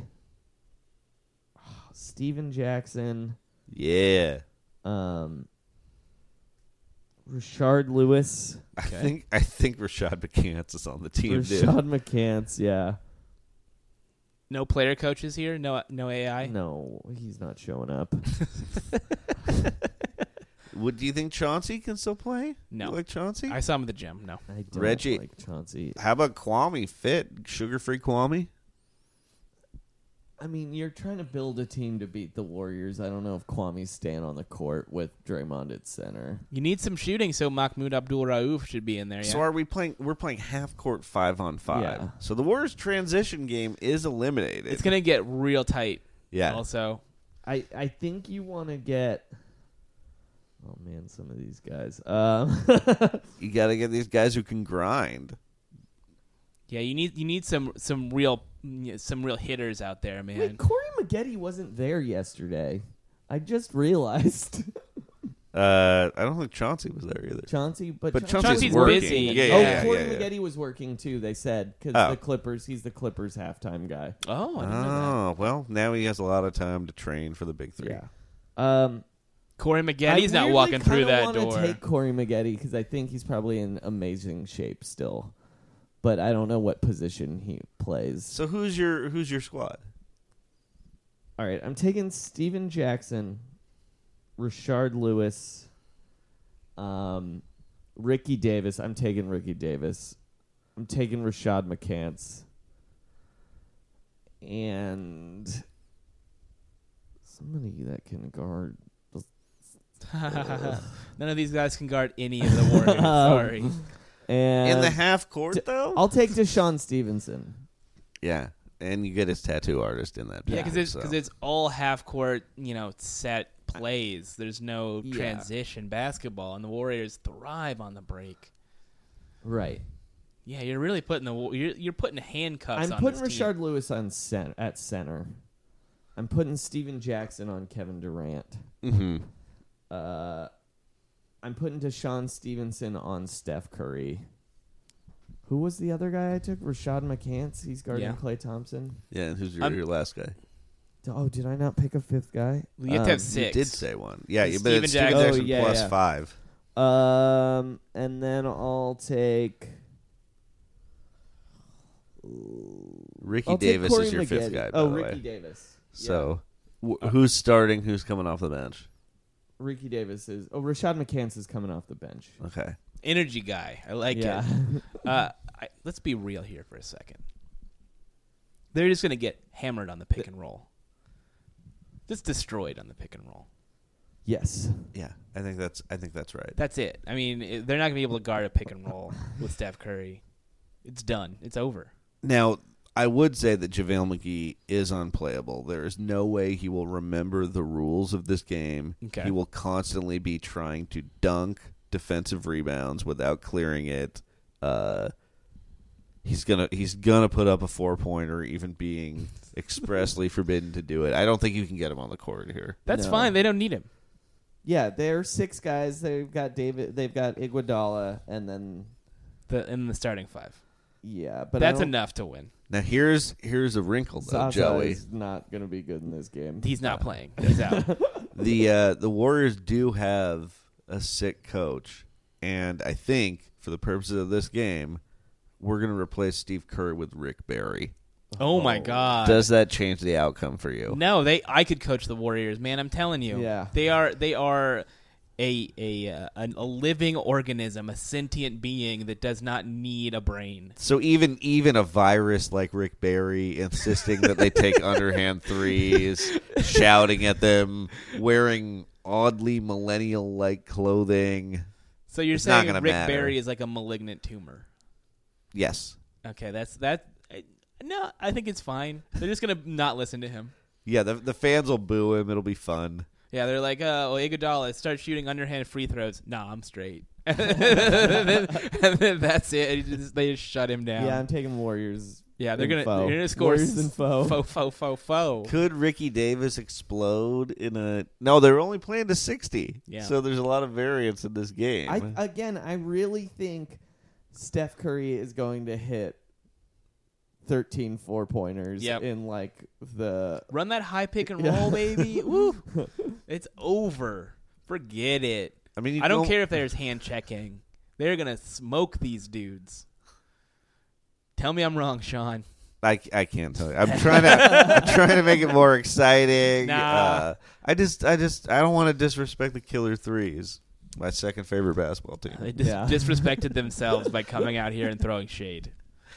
Steven Jackson, yeah. um, Rashard Lewis, I think I think Rashad McCants is on the team. dude. Rashad McCants. Yeah, No player coaches here. No, no A I. no, he's not showing up. Would do you think Chauncey can still play? No. You like Chauncey? I saw him at the gym. No. I don't Reggie- like Chauncey. How about Kwame Fit? Sugar free Kwame? I mean, you're trying to build a team to beat the Warriors. I don't know if Kwame's staying on the court with Draymond at center. You need some shooting, so Mahmoud Abdul Rauf should be in there. Yeah. So are we playing? We're playing half court five on five. Yeah. So the Warriors transition game is eliminated. It's gonna get real tight. Yeah. Also, I, I think you want to get. Oh man, some of these guys. Um, You got to get these guys who can grind. yeah, you need you need some some real some real hitters out there, man. Wait, Corey Maggette wasn't there yesterday. I just realized. Uh, I don't think Chauncey was there either. Chauncey, but, But Chauncey's Chauncey's working. busy. Yeah, Yeah, oh, yeah, Corey yeah, yeah. Maggette was working too. They said because Oh. the Clippers, he's the Clippers halftime guy. Oh, I didn't know Oh, well, now he has a lot of time to train for the Big Three. Yeah. Um, that. Corey Maggette's I not weirdly walking through kinda that wanna door. Take Corey Maggette because I think he's probably in amazing shape still, but I don't know what position he plays. So who's your who's your squad? All right, I'm taking Steven Jackson, Rashard Lewis, um, Ricky Davis. I'm taking Ricky Davis. I'm taking Rashad McCants. And somebody that can guard. None of these guys can guard any of the Warriors. Sorry. And In the half court, D- though? I'll take Deshaun Stevenson. Yeah, and you get his tattoo artist in that. Yeah, because pack, it's, so. 'cause it's all half court, you know, set plays. There's no Yeah. transition basketball, and the Warriors thrive on the break. Right. Yeah, you're really putting the you're you're putting handcuffs. I'm on putting this team. Rashard Lewis on center, at center. I'm putting Steven Jackson on Kevin Durant. Mm-hmm. Uh, I'm putting Deshaun Stevenson on Steph Curry. Who was the other guy I took? Rashad McCants. He's guarding Yeah. Klay Thompson. Yeah, and who's your, I'm- your last guy? Oh, did I not pick a fifth guy? Well, you have to have six. You did say one. Yeah, It's you but Steven it's Steven Jackson. Jackson Oh, yeah, plus yeah. five. Um, and then I'll take. Ricky I'll take Davis Corey is your fifth Maggette. guy, by Oh, the Ricky way. Davis. So, w- who's starting? Who's coming off the bench? Ricky Davis is. Oh, Rashad McCants is coming off the bench. Okay. Energy guy. I like Yeah. it. uh, I, let's be real here for a second. They're just going to get hammered on the pick and roll. Just destroyed on the pick and roll. Yes. Yeah, I think that's. I think that's right. That's it. I mean, it, they're not going to be able to guard a pick and roll with Steph Curry. It's done. It's over. Now, I would say that JaVale McGee is unplayable. There is no way he will remember the rules of this game. Okay. He will constantly be trying to dunk defensive rebounds without clearing it. Uh, he's gonna he's gonna put up a four pointer, even being expressly forbidden to do it. I don't think you can get him on the court here. That's No. fine. They don't need him. Yeah, they're six guys. They've got David. They've got Iguodala, and then The in the starting five. yeah, but That's I don't- enough to win. Now here's here's a wrinkle though, Zaza Joey. is not going to be good in this game. He's not playing. He's out. the uh, the Warriors do have a sick coach, and I think for the purposes of this game, we're going to replace Steve Kerr with Rick Barry. Oh my God! Does that change the outcome for you? No, they. I could coach the Warriors, man. I'm telling you. Yeah. They are. They are a a uh, a, a living organism, a sentient being that does not need a brain. So even even a virus like Rick Barry insisting that they take underhand threes, shouting at them, wearing oddly millennial-like clothing. So you're it's not saying gonna Rick matter. Barry is like a malignant tumor? Yes. Okay, that's that. I, no, I think it's fine. They're just gonna not listen to him. Yeah, the the fans will boo him. It'll be fun. Yeah, they're like, uh, oh, Iguodala, start shooting underhand free throws. Nah, I'm straight. and, then, and then that's it. Just, they just shut him down. Yeah, I'm taking Warriors. Yeah, they're gonna info. they're gonna score Warriors s- info. fo fo fo fo. Could Ricky Davis explode in a? No, they're only playing to sixty. Yeah. So there's a lot of variance in this game. I again, I really think Steph Curry is going to hit thirteen four-pointers Yep. in like the Run that high pick and Yeah. roll, baby. Woo. It's over. Forget it. I mean, you I don't don't- care if there's hand checking. They're gonna smoke these dudes. Tell me I'm wrong, Sean. I, I can't tell you. I'm trying to I'm trying to make it more exciting. Nah. Uh, I just I just I don't want to disrespect the Killer Threes, my second favorite basketball team. They dis- Yeah. disrespected themselves by coming out here and throwing shade.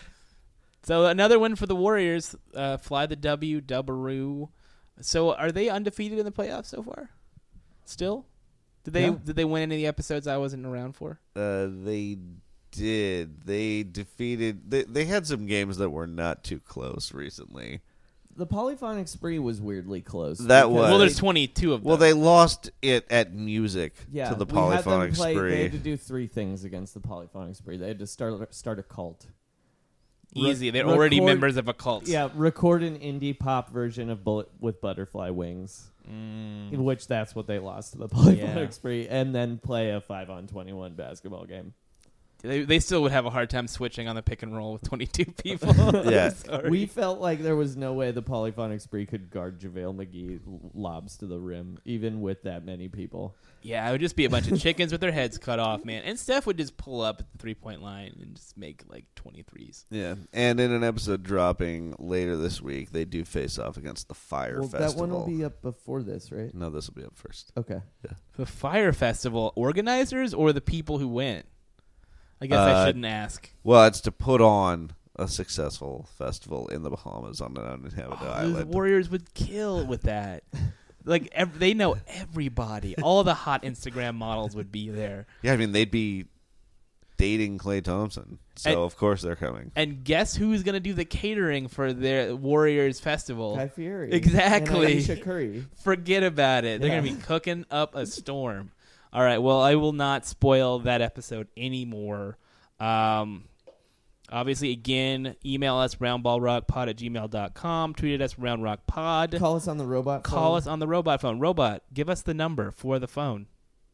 So another win for the Warriors. Uh, fly the W, Dubberoo. So are they undefeated in the playoffs so far? Still? Did they Yeah. did they win any of the episodes I wasn't around for? Uh, they did. They defeated. They, they had some games that were not too close recently. the polyphonic spree was weirdly close. That because was Well, there's twenty-two of them. Well, they lost it at music yeah, to the we had them polyphonic play- spree. They had to do three things against the polyphonic spree. They had to start start a cult. Easy. Re- They're already record- members of a cult. Yeah, record an indie pop version of Bullet with Butterfly Wings, Mm. in which that's what they lost to the polyphonic Yeah. spree, and then play a five on twenty-one basketball game. They, they still would have a hard time switching on the pick and roll with twenty-two people. Yeah. Sorry. We felt like there was no way the polyphonic spree could guard JaVale McGee l- lobs to the rim, even with that many people. Yeah, it would just be a bunch of chickens with their heads cut off, man. And Steph would just pull up at the three-point line and just make like twenty-threes. Yeah, and in an episode dropping later this week, they do face off against the Fire Well, Festival. that one will be up before this, right? No, this will be up first. Okay. Yeah. The Fire Festival organizers or the people who went? I guess Uh, I shouldn't ask. Well, it's to put on a successful festival in the Bahamas on an uninhabited Oh, island. the Warriors would kill with that. Like ev- they know everybody. All the hot Instagram models would be there. Yeah, I mean they'd be dating Klay Thompson, so And- of course they're coming. And guess who's going to do the catering for their Warriors festival? Kai Fieri. Exactly. And Ayesha Curry. Forget about it. They're Yeah. going to be cooking up a storm. All right. Well, I will not spoil that episode anymore. Um, obviously, again, email us roundballrockpod at gmail dot com. Tweet at us roundrockpod. Call us on the robot phone. Call us on the robot phone. Robot, give us the number for the phone.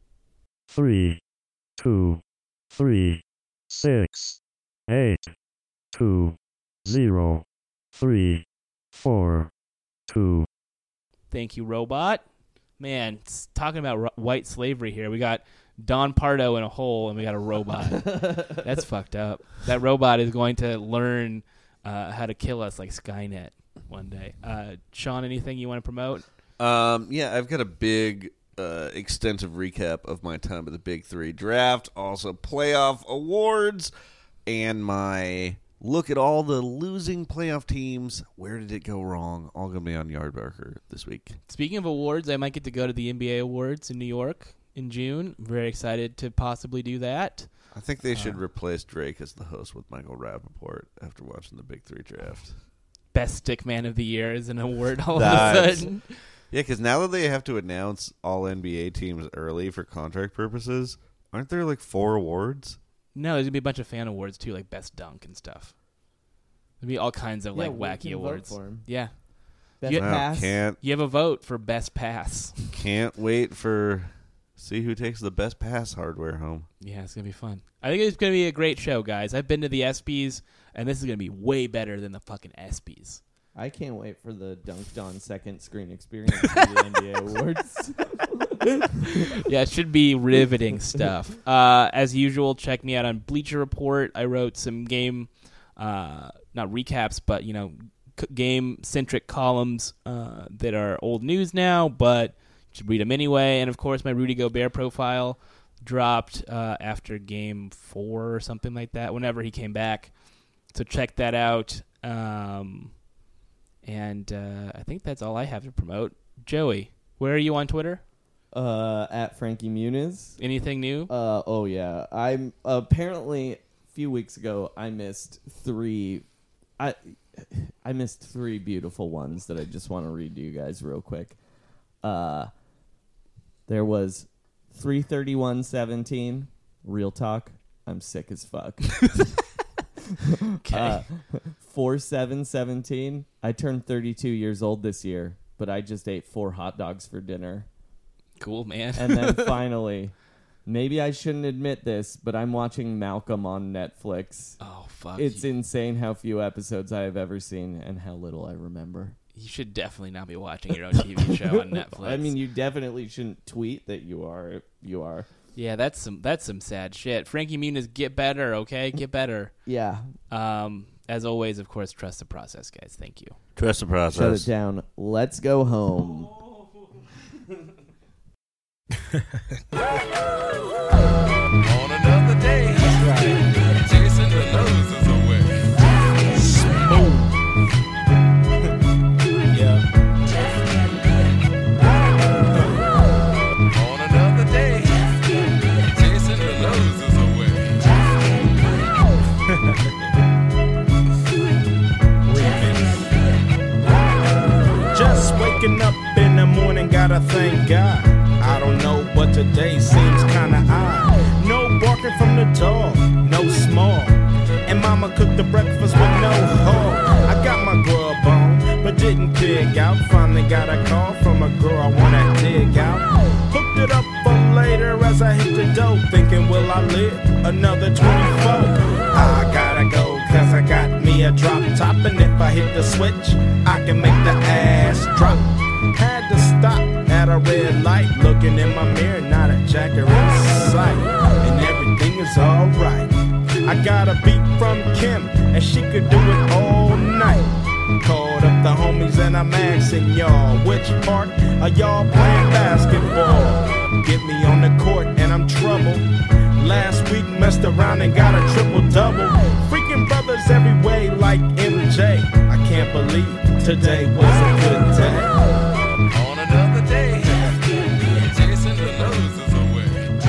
Three, two, three, six, eight, two, zero, three, four, two. Thank you, Robot. Man, s- talking about ro- white slavery here. We got Don Pardo in a hole, and we got a robot. That's fucked up. That robot is going to learn uh, how to kill us like Skynet one day. Uh, Sean, anything you want to promote? Um, yeah, I've got a big, uh, extensive recap of my time at the Big Three draft, also playoff awards, and my look at all the losing playoff teams. Where did it go wrong? All going to be on Yardbarker this week. Speaking of awards, I might get to go to the N B A Awards in New York in June. I'm very excited to possibly do that. I think they should uh, replace Drake as the host with Michael Rappaport after watching the Big Three draft. Best Stick Man of the Year is an award all That's, of a sudden. Yeah, because now that they have to announce all N B A teams early for contract purposes, aren't there like four awards? No, there's going to be a bunch of fan awards too, like Best Dunk and stuff. There'll be all kinds of Yeah, like we wacky can vote awards. for 'em. Yeah. Best you, pass. Can't you have a vote for Best Pass. Can't wait for see who takes the best pass hardware home. Yeah, it's going to be fun. I think it's going to be a great show, guys. I've been to the ESPYs, and this is going to be way better than the fucking ESPYs. I can't wait for the Dunked On second screen experience for the N B A Awards. Yeah, it should be riveting stuff. Uh, as usual, check me out on Bleacher Report. I wrote some game, uh, not recaps, but you know, c- game-centric columns uh, that are old news now, but you should read them anyway. And of course, my Rudy Gobert profile dropped uh, after Game Four or something like that. Whenever he came back, so check that out. Um, and uh, I think that's all I have to promote. Joey, where are you on Twitter? Uh, at Frankie Muniz. Anything new? Uh, oh yeah. I'm apparently a few weeks ago I missed three. I I missed three beautiful ones that I just want to read to you guys real quick. Uh, there was three thirty-one seventeen. Real talk. I'm sick as fuck. Okay. Uh, four seven seventeen. I turned thirty-two years old this year, but I just ate four hot dogs for dinner. Cool, man. And then finally, maybe I shouldn't admit this, but I'm watching Malcolm on Netflix. Oh, fuck. It's you. insane how few episodes I have ever seen and how little I remember. You should definitely not be watching your own T V show on Netflix. I mean, you definitely shouldn't tweet that you are if you are. Yeah, that's some that's some sad shit. Frankie Muniz, get better, okay? Get better. Yeah. Um, as always, of course, trust the process, guys. Thank you. Trust the process. Shut it down. Let's go home. On another day, chasing the losers away. Boom. Yeah. On another day, chasing the losers away. Just waking up in the morning, gotta thank God. I don't know, but today seems kinda odd. No barking from the dog, no small. And mama cooked the breakfast with no hog. I got my grub on, but didn't pig out. Finally got a call from a girl I wanna dig out. Hooked it up for later as I hit the dough. Thinking, will I live another twenty-four? I gotta go, cause I got me a drop top. And if I hit the switch, I can make the ass drop. Had to stop at a red light, looking in my mirror, not a jacker in sight, and everything is alright. I got a beat from Kim, and she could do it all night. Called up the homies and I'm asking y'all, which part are y'all playing basketball? Get me on the court and I'm trouble. Last week messed around and got a triple double. Freaking brothers every way like M J. I can't believe today was a good day. On another day, chasing the losers away.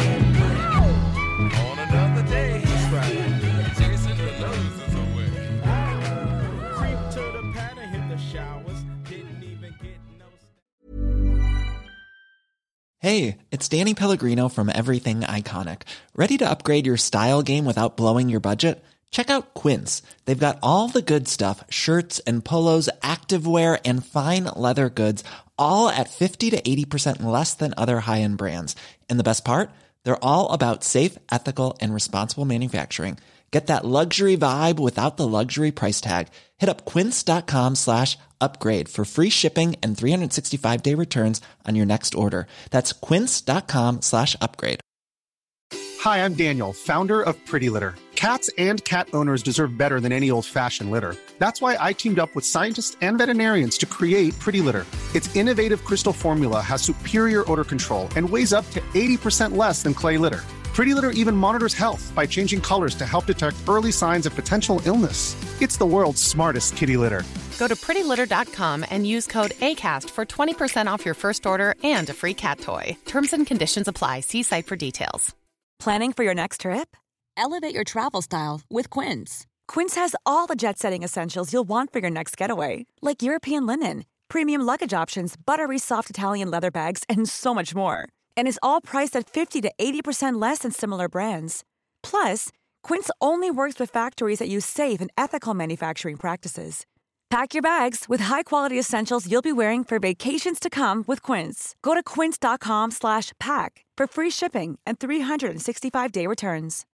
On another day, that's right, chasing the losers away. Creep to the pad and hit the showers. Didn't even get no. Hey, it's Danny Pellegrino from Everything Iconic. Ready to upgrade your style game without blowing your budget? Check out Quince. They've got all the good stuff, shirts and polos, activewear, and fine leather goods, all at fifty to eighty percent less than other high-end brands. And the best part? They're all about safe, ethical, and responsible manufacturing. Get that luxury vibe without the luxury price tag. Hit up quince.com slash upgrade for free shipping and three sixty-five day returns on your next order. That's quince.com slash upgrade. Hi, I'm Daniel, founder of Pretty Litter. Cats and cat owners deserve better than any old-fashioned litter. That's why I teamed up with scientists and veterinarians to create Pretty Litter. Its innovative crystal formula has superior odor control and weighs up to eighty percent less than clay litter. Pretty Litter even monitors health by changing colors to help detect early signs of potential illness. It's the world's smartest kitty litter. Go to pretty litter dot com and use code ACAST for twenty percent off your first order and a free cat toy. Terms and conditions apply. See site for details. Planning for your next trip? Elevate your travel style with Quince. Quince has all the jet-setting essentials you'll want for your next getaway, like European linen, premium luggage options, buttery soft Italian leather bags, and so much more. And is all priced at fifty to eighty percent less than similar brands. Plus, Quince only works with factories that use safe and ethical manufacturing practices. Pack your bags with high-quality essentials you'll be wearing for vacations to come with Quince. Go to quince.com slash pack for free shipping and three sixty-five day returns.